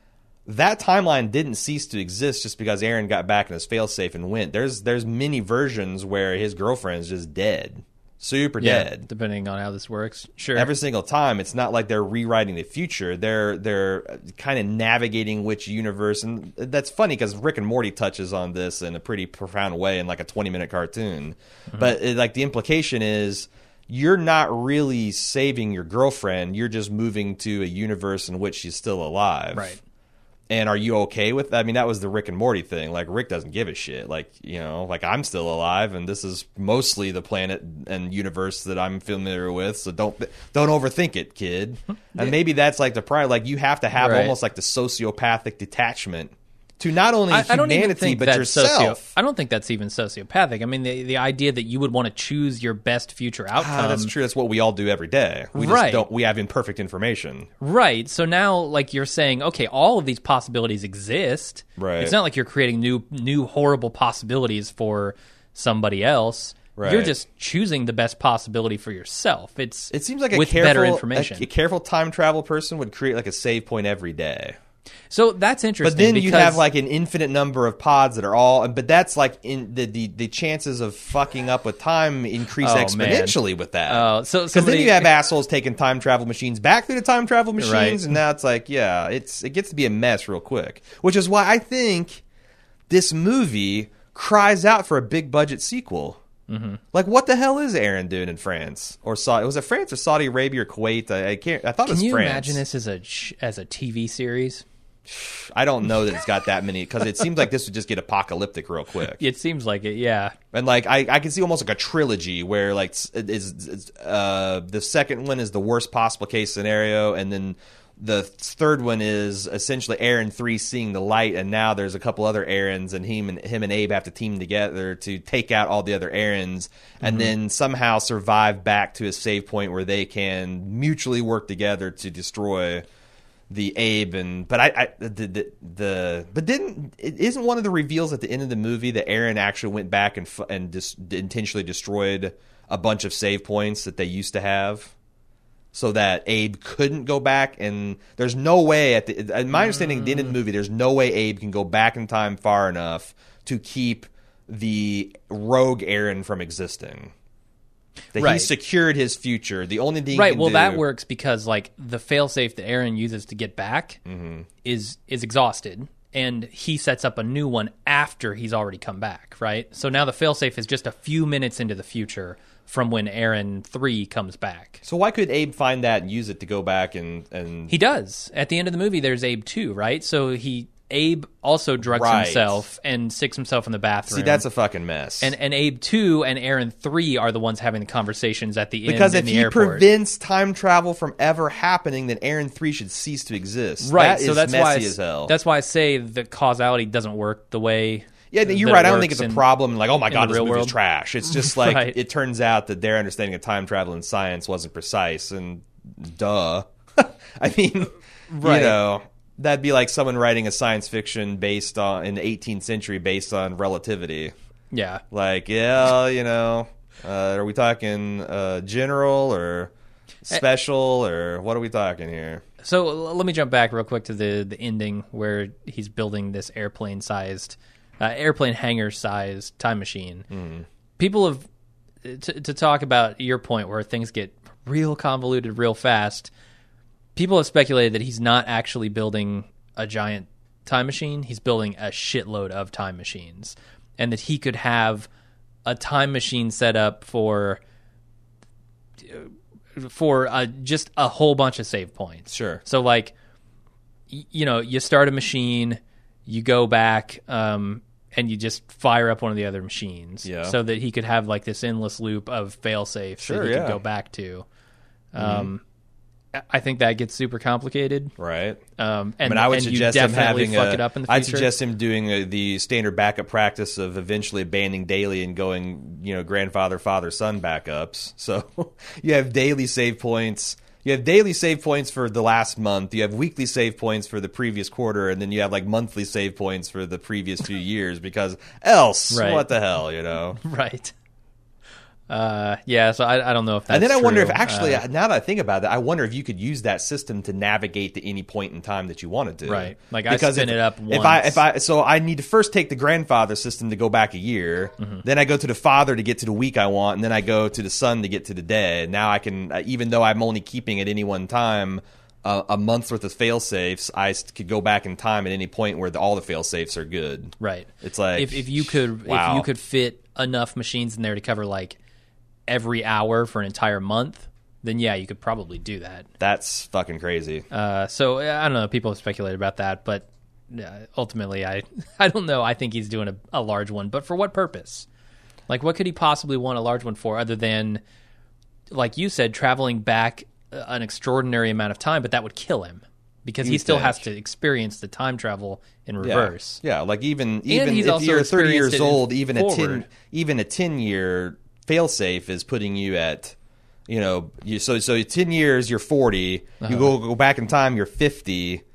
that timeline didn't cease to exist just because Aaron got back in his failsafe and went. There's there's many versions where his girlfriend's just dead. Super dead. Depending on how this works. Sure. Every single time. It's not like they're rewriting the future. They're they're kind of navigating which universe, and that's funny because Rick and Morty touches on this in a pretty profound way in like a twenty minute cartoon. Mm-hmm. But it, like the implication is you're not really saving your girlfriend. You're just moving to a universe in which she's still alive. Right. And are you okay with that? I mean, that was the Rick and Morty thing. Like, Rick doesn't give a shit. Like, you know, like, I'm still alive, and this is mostly the planet and universe that I'm familiar with, so don't don't overthink it, kid. And maybe that's, like, the pride. Like, you have to have Right. almost, like, the sociopathic detachment to not only I, I don't even humanity, think but that's yourself. Socio- I don't think that's even sociopathic. I mean, the the idea that you would want to choose your best future outcome. Ah, that's true. That's what we all do every day. We Right. just don't. We have imperfect information. Right. So now, like, you're saying, okay, all of these possibilities exist. Right. It's not like you're creating new, new horrible possibilities for somebody else. Right. You're just choosing the best possibility for yourself. It's It seems like a with careful, better information. A, a careful time travel person would create like a save point every day. So that's interesting. But then you because- have like an infinite number of pods that are all, but that's like in the the, the chances of fucking up with time increase Oh, man. exponentially with that. Oh, so because then somebody- you have assholes taking time travel machines back through the time travel machines, Right. and now it's like, yeah, it's it gets to be a mess real quick. Which is why I think this movie cries out for a big budget sequel. Mm-hmm. Like, what the hell is Aaron doing in France or Saudi? Was it France or Saudi Arabia or Kuwait? I, I can't. I thought it Can was you France. imagine this as a sh- as a T V series? I don't know that it's got that many because it seems like this would just get apocalyptic real quick. It seems like it. Yeah. And like I, I can see almost like a trilogy where like s- it is is, uh, the second one is the worst possible case scenario, and then the third one is essentially Aaron three seeing the light, and now there's a couple other Aarons, and him and him and Abe have to team together to take out all the other Aarons, and then somehow survive back to a save point where they can mutually work together to destroy the Abe. And but I, I the, the the but didn't it isn't one of the reveals at the end of the movie that Aaron actually went back and fu- and dis, intentionally destroyed a bunch of save points that they used to have, so that Abe couldn't go back. And there's no way at the in my understanding at the end of the movie, there's no way Abe can go back in time far enough to keep the rogue Aaron from existing. That he Right. secured his future. The only thing he Right. can Well, do, that works because like the failsafe that Aaron uses to get back Mm-hmm. is is exhausted, and he sets up a new one after he's already come back. Right. So now the failsafe is just a few minutes into the future from when Aaron three comes back. So why could Abe find that and use it to go back and and He does. At the end of the movie, there's Abe two. Right. So he Abe also drugs Right. himself and sicks himself in the bathroom. see that's a fucking mess. and and Abe two and Aaron three are the ones having the conversations at the because end if in the he airport. prevents time travel from ever happening, then Aaron three should cease to exist. Right, That so is that's messy why I, as hell. That's why I say the causality doesn't work the way. yeah, you're that right. it I don't think works it's a in- problem. Like, oh my in god, the this real movie world. is trash. It's just like Right. it turns out that their understanding of time travel and science wasn't precise, and duh. I mean, Right. you know. That'd be like someone writing a science fiction based on in the eighteenth century based on relativity. Yeah. Like, yeah, you know, uh, are we talking uh, general or special or what are we talking here? So l- let me jump back real quick to the, the ending where he's building this airplane-sized, uh, airplane hangar-sized time machine. Mm. People have, to, to talk about your point where things get real convoluted real fast, people have speculated that he's not actually building a giant time machine. He's building a shitload of time machines. And that he could have a time machine set up for for uh, just a whole bunch of save points. Sure. So, like, y- you know, you start a machine, you go back, um, and you just fire up one of the other machines. Yeah. So that he could have, like, this endless loop of fail-safes Sure, that he yeah. could go back to. Um, mm-hmm. I think that gets super complicated. Right. Um, and, I mean, I would and suggest you him definitely having fuck a, it up in the I'd future. suggest him doing a, the standard backup practice of eventually abandoning daily and going, you know, grandfather, father, son backups. So you have daily save points. You have daily save points for the last month. You have weekly save points for the previous quarter, and then you have like monthly save points for the previous few years. Because else, Right. what the hell, you know? Right. Uh, yeah, so I, I don't know if that's And then I wonder if true. actually, Uh, now that I think about it, I wonder if you could use that system to navigate to any point in time that you wanted to. Right. Like, I because spin if, it up If I, once. if I, so I need to first take the grandfather system to go back a year. Mm-hmm. Then I go to the father to get to the week I want, and then I go to the son to get to the day. Now I can, uh, even though I'm only keeping at any one time uh, a month's worth of fail safes, I s- could go back in time at any point where the, all the fail safes are good. right. It's like if if you could wow. if you could fit enough machines in there to cover like every hour for an entire month, then yeah, you could probably do that. That's fucking crazy. Uh, so I don't know. People have speculated about that, but uh, ultimately, I I don't know. I think he's doing a, a large one, but for what purpose? Like, what could he possibly want a large one for, other than, like you said, traveling back an extraordinary amount of time? But that would kill him because he You'd still think. has to experience the time travel in Yeah. reverse. Yeah, like even even he's if also you're thirty experienced years it in old, even a ten forward. even a ten year failsafe is putting you at, you know, you so so ten years you're forty. Uh-huh. You go go back in time, you're fifty.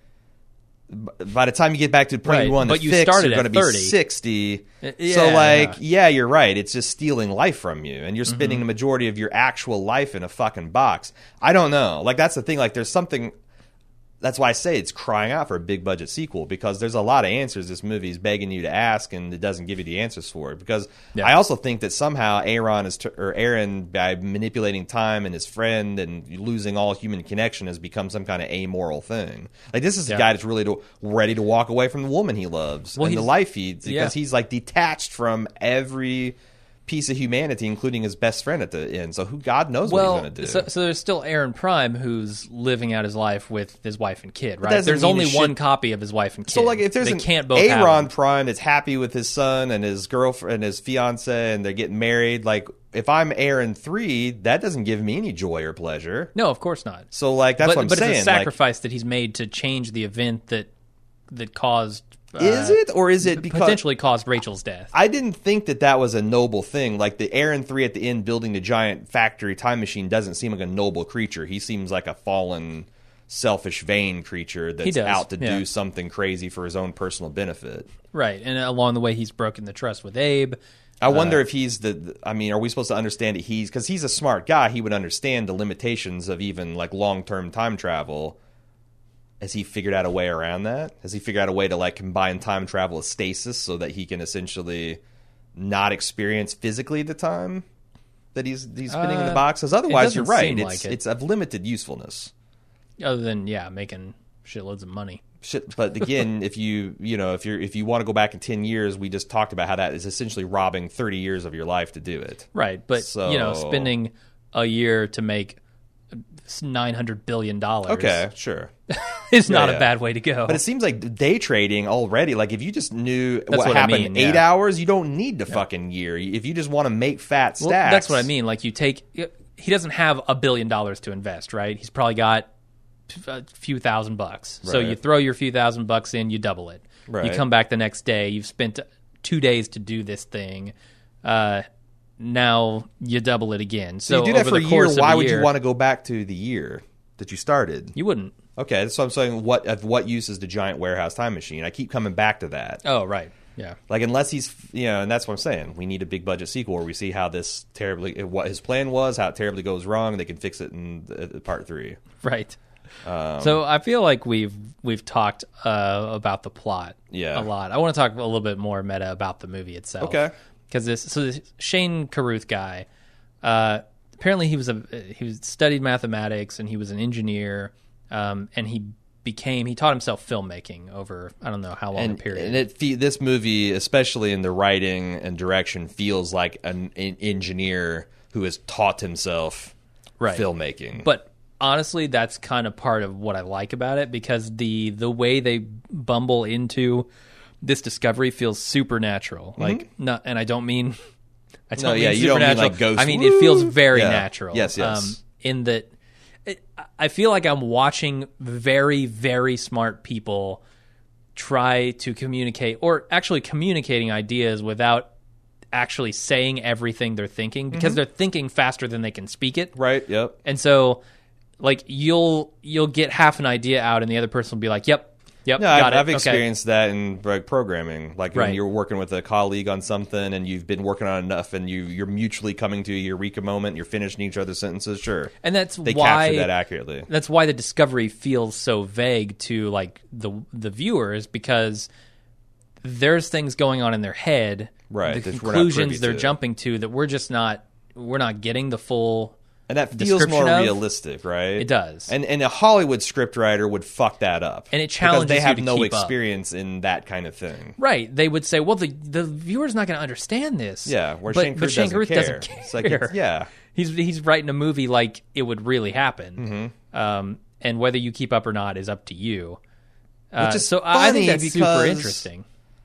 B- By the time you get back to the point Right, you want but to you fix, started you're going at to be thirty. sixty. Uh, so yeah, like, yeah. yeah, you're right. It's just stealing life from you, and you're spending Mm-hmm. the majority of your actual life in a fucking box. I don't know. Like that's the thing. Like there's something. That's why I say it's crying out for a big budget sequel, because there's a lot of answers this movie is begging you to ask, and it doesn't give you the answers for it. Because Yeah. I also think that somehow Aaron is t- or Aaron, by manipulating time and his friend and losing all human connection, has become some kind of amoral thing. Like this is a Yeah. guy that's really to, ready to walk away from the woman he loves Well, and the he's- life he because yeah. he's like detached from every piece of humanity, including his best friend at the end. So who God knows what Well, he's going to do. so, so there's still Aaron Prime, who's living out his life with his wife and kid, right? doesn't There's mean only it one should- copy of his wife and kid. So, like, if there's they an can't both have Aaron them. Prime that's happy with his son and his girlfriend and his fiance, and they're getting married, like, if I'm Aaron three, that doesn't give me any joy or pleasure. No, of course not. So, like, that's but what I'm but saying. it's a sacrifice that he's made to change the event that that caused. Like, is uh, it or is it because potentially caused Rachel's death? I didn't think that that was a noble thing. Like the Aaron three at the end building the giant factory time machine doesn't seem like a noble creature. He seems like a fallen, selfish, vain creature that's does, out to yeah. do something crazy for his own personal benefit. Right, and along the way, he's broken the trust with Abe. I wonder if he's the, the. I mean, are we supposed to understand that he's because he's a smart guy? He would understand the limitations of even like long term time travel. Has he figured out a way around that? Has he figured out a way to like combine time travel with stasis so that he can essentially not experience physically the time that he's he's spinning in the Uh, box? Because otherwise, doesn't you're right. seem It's like it. it's of limited usefulness. Other than yeah, making shitloads of money. Shit, but again, if you you know if you're if you want to go back in ten years, we just talked about how that is essentially robbing thirty years of your life to do it. Right, but So- you know, spending a year to make nine hundred billion dollars. Okay, sure. is not Yeah, yeah. a bad way to go. But it seems like day trading already. Like if you just knew what, what I happened mean, eight yeah. hours, you don't need the fucking year. If you just want to make fat stacks, Well, that's what I mean. Like you take, he doesn't have a billion dollars to invest, right? He's probably got a few thousand bucks. So Right. you throw your few thousand bucks in, you double it. Right. You come back the next day, you've spent two days to do this thing. Uh, now you double it again. So So you do that over for a the year. course of Why a would year, you want to go back to the year that you started? You wouldn't. Okay, so I'm saying what of what use is the giant warehouse time machine? I keep coming back to that. Oh, right. Yeah. Like, unless he's, you know, and that's what I'm saying. We need a big budget sequel where we see how this terribly, what his plan was, how it terribly goes wrong, and they can fix it in the, part three. Right. Um, so I feel like we've we've talked uh, about the plot Yeah. a lot. I want to talk a little bit more meta about the movie itself. Okay. Because this so this Shane Carruth guy, uh, apparently he was a he was studied mathematics and he was an engineer, um, and he became he taught himself filmmaking over I don't know how long and, a period. and it fe- this movie, especially in the writing and direction, feels like an, an engineer who has taught himself Right. filmmaking. But honestly, that's kind of part of what I like about it, because the the way they bumble into this discovery feels supernatural. Mm-hmm. Like not, and I don't mean I don't No, mean yeah, you don't mean supernatural. like ghost, I mean it feels woo! very Yeah. natural. Yes, yes. Um, in that, it, I feel like I'm watching very very smart people try to communicate, or actually communicating ideas without actually saying everything they're thinking, because Mm-hmm. they're thinking faster than they can speak it. Right, yep. And so, like, you'll you'll get half an idea out, and the other person will be like, "Yep, yep, No, got I've, it." I've Okay. experienced that in like programming. Like when Right. you're working with a colleague on something and you've been working on enough and you, you're mutually coming to a eureka moment, you're finishing each other's sentences, sure. and that's They why capture that accurately. that's why the discovery feels so vague to like the the viewers, because there's things going on in their head, Right, the that we're not privy conclusions they're to. jumping to that we're just not we're not getting the full. And that feels description more of- realistic, right? It does. And and a Hollywood scriptwriter would fuck that up. And it because challenges they you have to no keep up. experience in that kind of thing. Right, they would say, "Well, the the viewer's not going to understand this." Yeah, where but, Shane but Carruth Shane doesn't Carruth care. doesn't care. It's like it's- yeah. he's he's writing a movie like it would really happen, Mm-hmm. um, and whether you keep up or not is up to you. Uh, Which is so I think funny that's super because- interesting.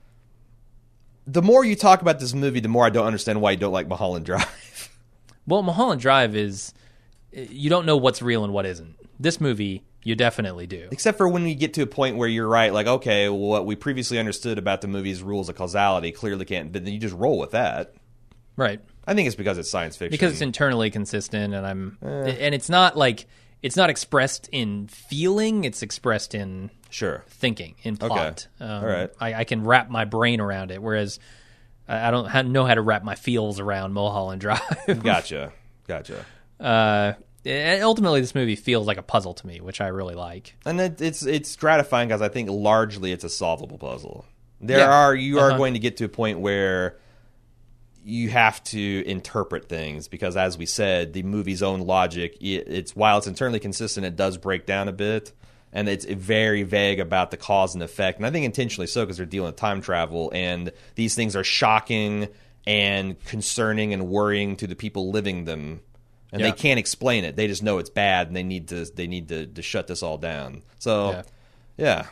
The more you talk about this movie, the more I don't understand why you don't like Mulholland Drive. Well, Mulholland Drive is you don't know what's real and what isn't. This movie, you definitely do. Except for when we get to a point where you're right, like, okay, well, what we previously understood about the movie's rules of causality clearly can't, but then you just roll with that. Right. I think it's because it's science fiction. Because it's internally consistent, and I'm, and it's not like it's not expressed in feeling; it's expressed in Sure. thinking, in plot. Um, All right. I, I can wrap my brain around it, whereas I I don't ha- know how to wrap my feels around Mulholland Drive. Gotcha. Gotcha. uh, and ultimately, this movie feels like a puzzle to me, which I really like. And it, it's it's gratifying because I think largely it's a solvable puzzle. There Yeah. are you are Uh-huh. going to get to a point where you have to interpret things because, as we said, the movie's own logic. It, it's while it's internally consistent, it does break down a bit, and it's very vague about the cause and effect. And I think intentionally so because they're dealing with time travel, and these things are shocking and concerning and worrying to the people living them. And Yeah. they can't explain it. They just know it's bad, and they need to they need to, to shut this all down. So, Yeah. yeah,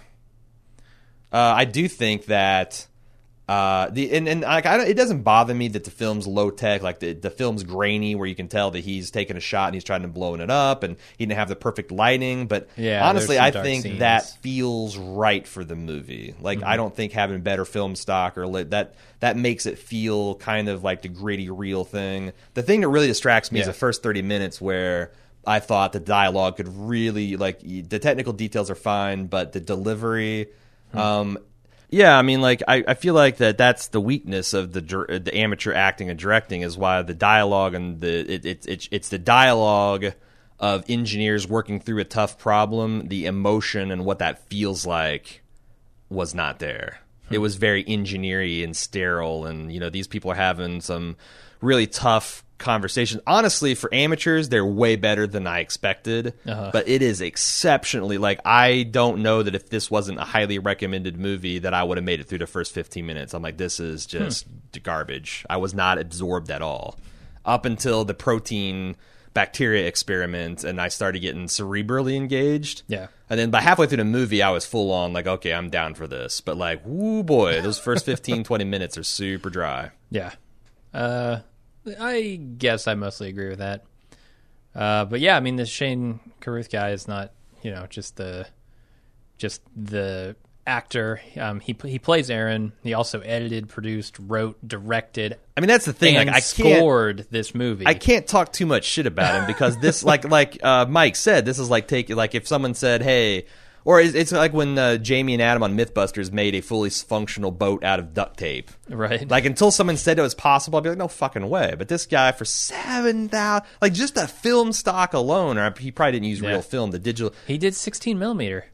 uh, I do think that uh, the and, and like I don't, it doesn't bother me that the film's low tech, like the the film's grainy, where you can tell that he's taking a shot and he's trying to blow it up, and he didn't have the perfect lighting. But Yeah, honestly, there's some I dark think scenes. that feels right for the movie. Like Mm-hmm. I don't think having better film stock or lit, that that makes it feel kind of like the gritty, real thing. The thing that really distracts me is Yeah. the first thirty minutes where I thought the dialogue could really like the technical details are fine, but the delivery. Hmm. Um, yeah, I mean, like I, I feel like that that's the weakness of the dir- the amateur acting and directing is why the dialogue and the it, it, it it's the dialogue of engineers working through a tough problem. The emotion and what that feels like was not there. It was very engineering and sterile, and you know these people are having some really tough conversations. Honestly, for amateurs, they're way better than I expected. Uh-huh. But it is exceptionally like I don't know that if this wasn't a highly recommended movie that I would have made it through the first fifteen minutes. I'm like, this is just garbage. I was not absorbed at all up until the protein bacteria experiment, and I started getting cerebrally engaged. Yeah. And then by halfway through the movie, I was full on like, okay, I'm down for this. But like, woo boy, those first fifteen, twenty minutes are super dry. Yeah. Uh, I guess I mostly agree with that. Uh, but yeah, I mean, this Shane Carruth guy is not, you know, just the, just the actor. Um, he he plays Aaron. He also edited, produced, wrote, directed, I mean, that's the thing. and Like, I can't, scored this movie. I can't talk too much shit about him because this, like, like uh, Mike said, this is like taking, like, if someone said, "Hey, Or it's, it's like when uh, Jamie and Adam on Mythbusters made a fully functional boat out of duct tape. Right. Like, until someone said it was possible, I'd be like, no fucking way. But this guy, for seven thousand dollars, like, just the film stock alone, or he probably didn't use Yeah. real film, the digital. He did sixteen millimeter.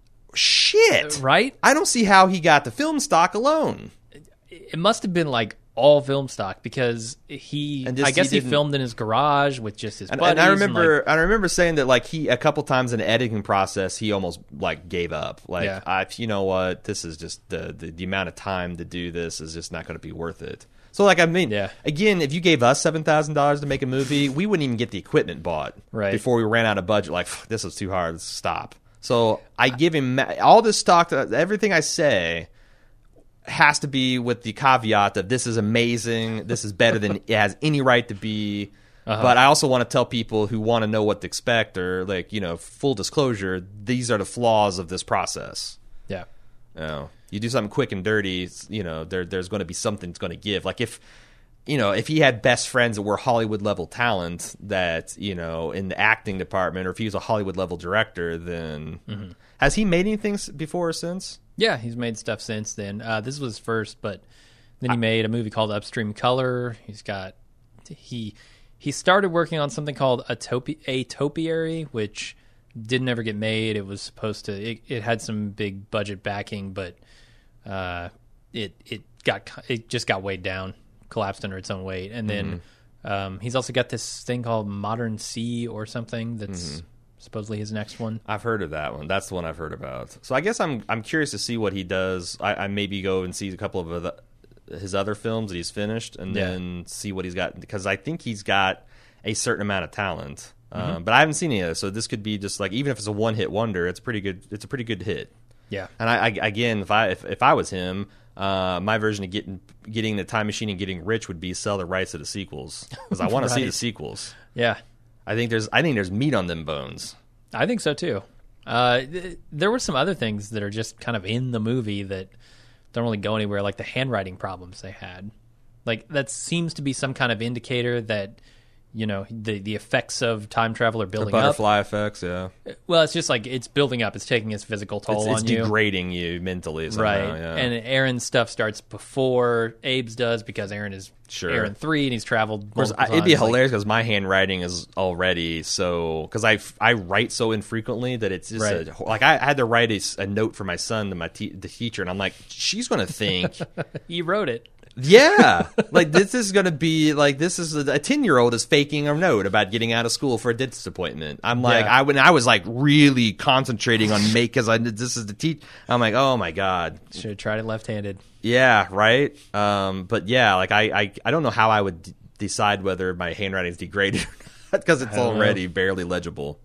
Shit. Right? I don't see how he got the film stock alone. It must have been like all film stock because he, And just- I guess he he, didn't- filmed in his garage with just his And, buddies. and I remember, like, I remember saying that, like, he a couple times in the editing process, he almost like gave up. Like, Yeah. I, you know what, this is just the, the the amount of time to do this is just not going to be worth it. So, like, I mean, Yeah. again, if you gave us seven thousand dollars to make a movie, we wouldn't even get the equipment bought Right. before we ran out of budget. Like, this is too hard. Let's stop. So I give him ma- all this stock. Everything I say has to be with the caveat that this is amazing. This is better than it has any right to be. Uh-huh. But I also want to tell people who want to know what to expect, or, like, you know, full disclosure, these are the flaws of this process. yeah. You know, you do something quick and dirty, it's- you know, there, there's going to be something that's going to give. Like, if, you know, if he had best friends that were Hollywood level talent that, you know, in the acting department, or if he was a Hollywood level director, then Mm-hmm. has he made anything s- before or since? Yeah, he's made stuff since then. Uh, this was his first, but then he made a movie called Upstream Color. He's got he he started working on something called Atopi- A Topiary, which didn't ever get made. It was supposed to. It, it had some big budget backing, but uh, it it got it just got weighed down, collapsed under its own weight. And then um, he's also got this thing called Modern Sea or something that's supposedly his next one. I've heard of that one. That's the one I've heard about. So I guess I'm I'm curious to see what he does. I, I maybe go and see a couple of other, his other films that he's finished, and Yeah. then see what he's got, because I think he's got a certain amount of talent. Mm-hmm. Um, but I haven't seen any of this, so this could be just like, even if it's a one hit wonder, it's pretty good. It's a pretty good hit. Yeah. And I, I again, if I if, if I was him, uh, my version of getting getting the time machine and getting rich would be sell the rights to the sequels, because I want to see Right. the sequels. Yeah. I think there's I think there's meat on them bones. I think so too. Uh, th- there were some other things that are just kind of in the movie that don't really go anywhere, like the handwriting problems they had. Like, that seems to be some kind of indicator that, you know, the the effects of time travel are The building up. butterfly effects, yeah. Well, it's just like it's building up. It's taking its physical toll It's, it's on you. degrading you mentally somehow, Right. yeah. And Aaron's stuff starts before Abe's does, because Aaron is Sure. Aaron three and he's traveled Of course, multiple I- it'd be times, like- hilarious because my handwriting is already so, because I, I write so infrequently that it's just Right. a, like I had to write a, s- a note for my son to my te- the teacher, and I'm like, she's gonna think, You wrote it. yeah, like this is gonna be like this is a ten year old is faking a note about getting out of school for a dentist appointment. I'm like, Yeah. I when I was like really concentrating on make, because I this is the teach. I'm like, oh my god. Should have tried it left-handed. Yeah, right. Um, but yeah, like I, I, I don't know how I would d- decide whether my handwriting is degraded or not, because it's I don't already barely legible.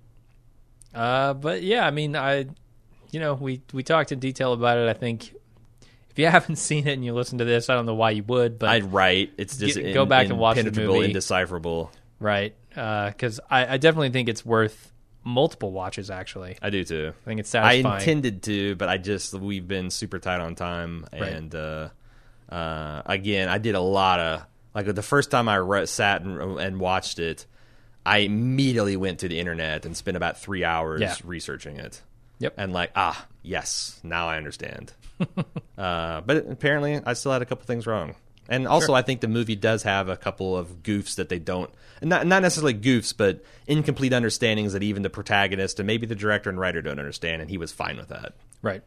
Uh, but yeah, I mean, I, you know, we we talked in detail about it. I think if you haven't seen it and you listen to this, I don't know why you would, but I'd write. It's just Get- go back and watch the impenetrable, movie. indecipherable. right, because I, I definitely think it's worth multiple watches. Actually, I do too. I think it's I satisfying. intended to, but I just we've been super tight on time, Right. and uh, uh, again, I did a lot of like the first time I re- sat and, and watched it, I immediately went to the internet and spent about three hours Yeah. researching it. Yep. And like, ah, yes, now I understand. uh, but apparently, I still had a couple things wrong. And also, Sure. I think the movie does have a couple of goofs that they don't, not not necessarily goofs, but incomplete understandings that even the protagonist and maybe the director and writer don't understand, and he was fine with that. Right.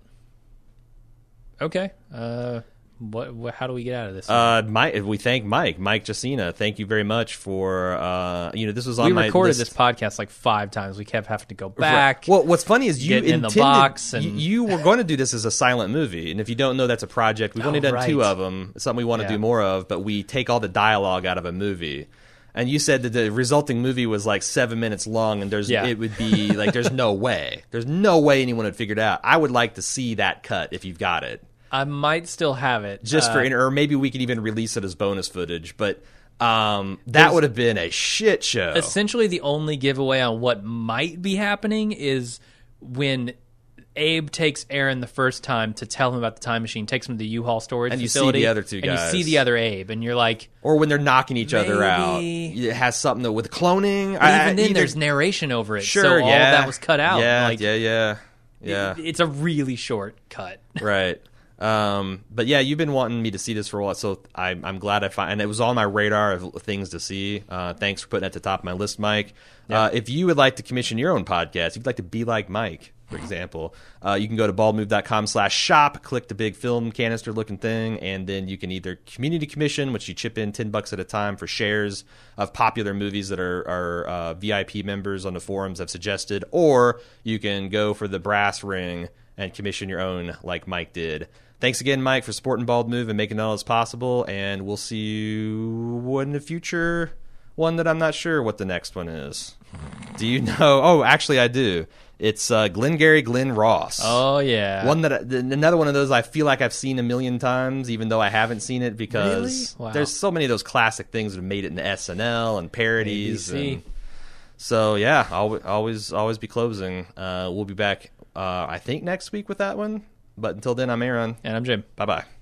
Okay. Uh, what, what? How do we get out of this? Uh, Mike, we thank Mike, Mike Jacina. Thank you very much for, uh, you know, this was on we my recorded list. this podcast like five times. We kept having to go back. Well, what's funny is you get in the intended, box and- you, you were going to do this as a silent movie, and if you don't know, that's a project. We've only Oh, done right. two of them. It's something we want to Yeah. do more of, but we take all the dialogue out of a movie. And you said that the resulting movie was like seven minutes long, and there's Yeah. it would be like there's no way, there's no way anyone would figure it out. I would like to see that cut if you've got it, I might still have it. just Uh, for, or maybe we could even release it as bonus footage. But um, that There's- would have been a shit show. essentially the only giveaway on what might be happening is when Abe takes Aaron the first time to tell him about the time machine, takes him to the U-Haul storage And you see facility, the other two and guys. you see the other Abe, and you're like, Or when they're knocking each other out, Maybe- it has something to, with cloning. but I- even then, either- there's narration over it, Sure, so all yeah. of that was cut out. Yeah, like, yeah, yeah. Yeah. It- it's a really short cut. Right. Um, but yeah, you've been wanting me to see this for a while, so I, I'm glad I find. And it was on my radar of things to see. Uh, thanks for putting it at the top of my list, Mike. Yeah. Uh, if you would like to commission your own podcast, if you'd like to be like Mike, for example, uh, you can go to baldmove.com slash shop, click the big film canister looking thing, and then you can either community commission, which you chip in ten bucks at a time for shares of popular movies that our, our uh, V I P members on the forums have suggested, or you can go for the brass ring and commission your own like Mike did. Thanks again, Mike, for supporting Bald Move and making all this possible, and we'll see you in the future. One that I'm not sure what the next one is. Do you know? Oh, actually, I do. It's uh, Glengarry Glen Ross. Oh yeah, One that I, another one of those I feel like I've seen a million times, even though I haven't seen it because Really? Wow. there's so many of those classic things that have made it into S N L and parodies. A B C. And so yeah, I'll always always be closing. Uh, we'll be back, uh, I think, next week with that one. But until then, I'm Aaron. And I'm Jim. Bye bye.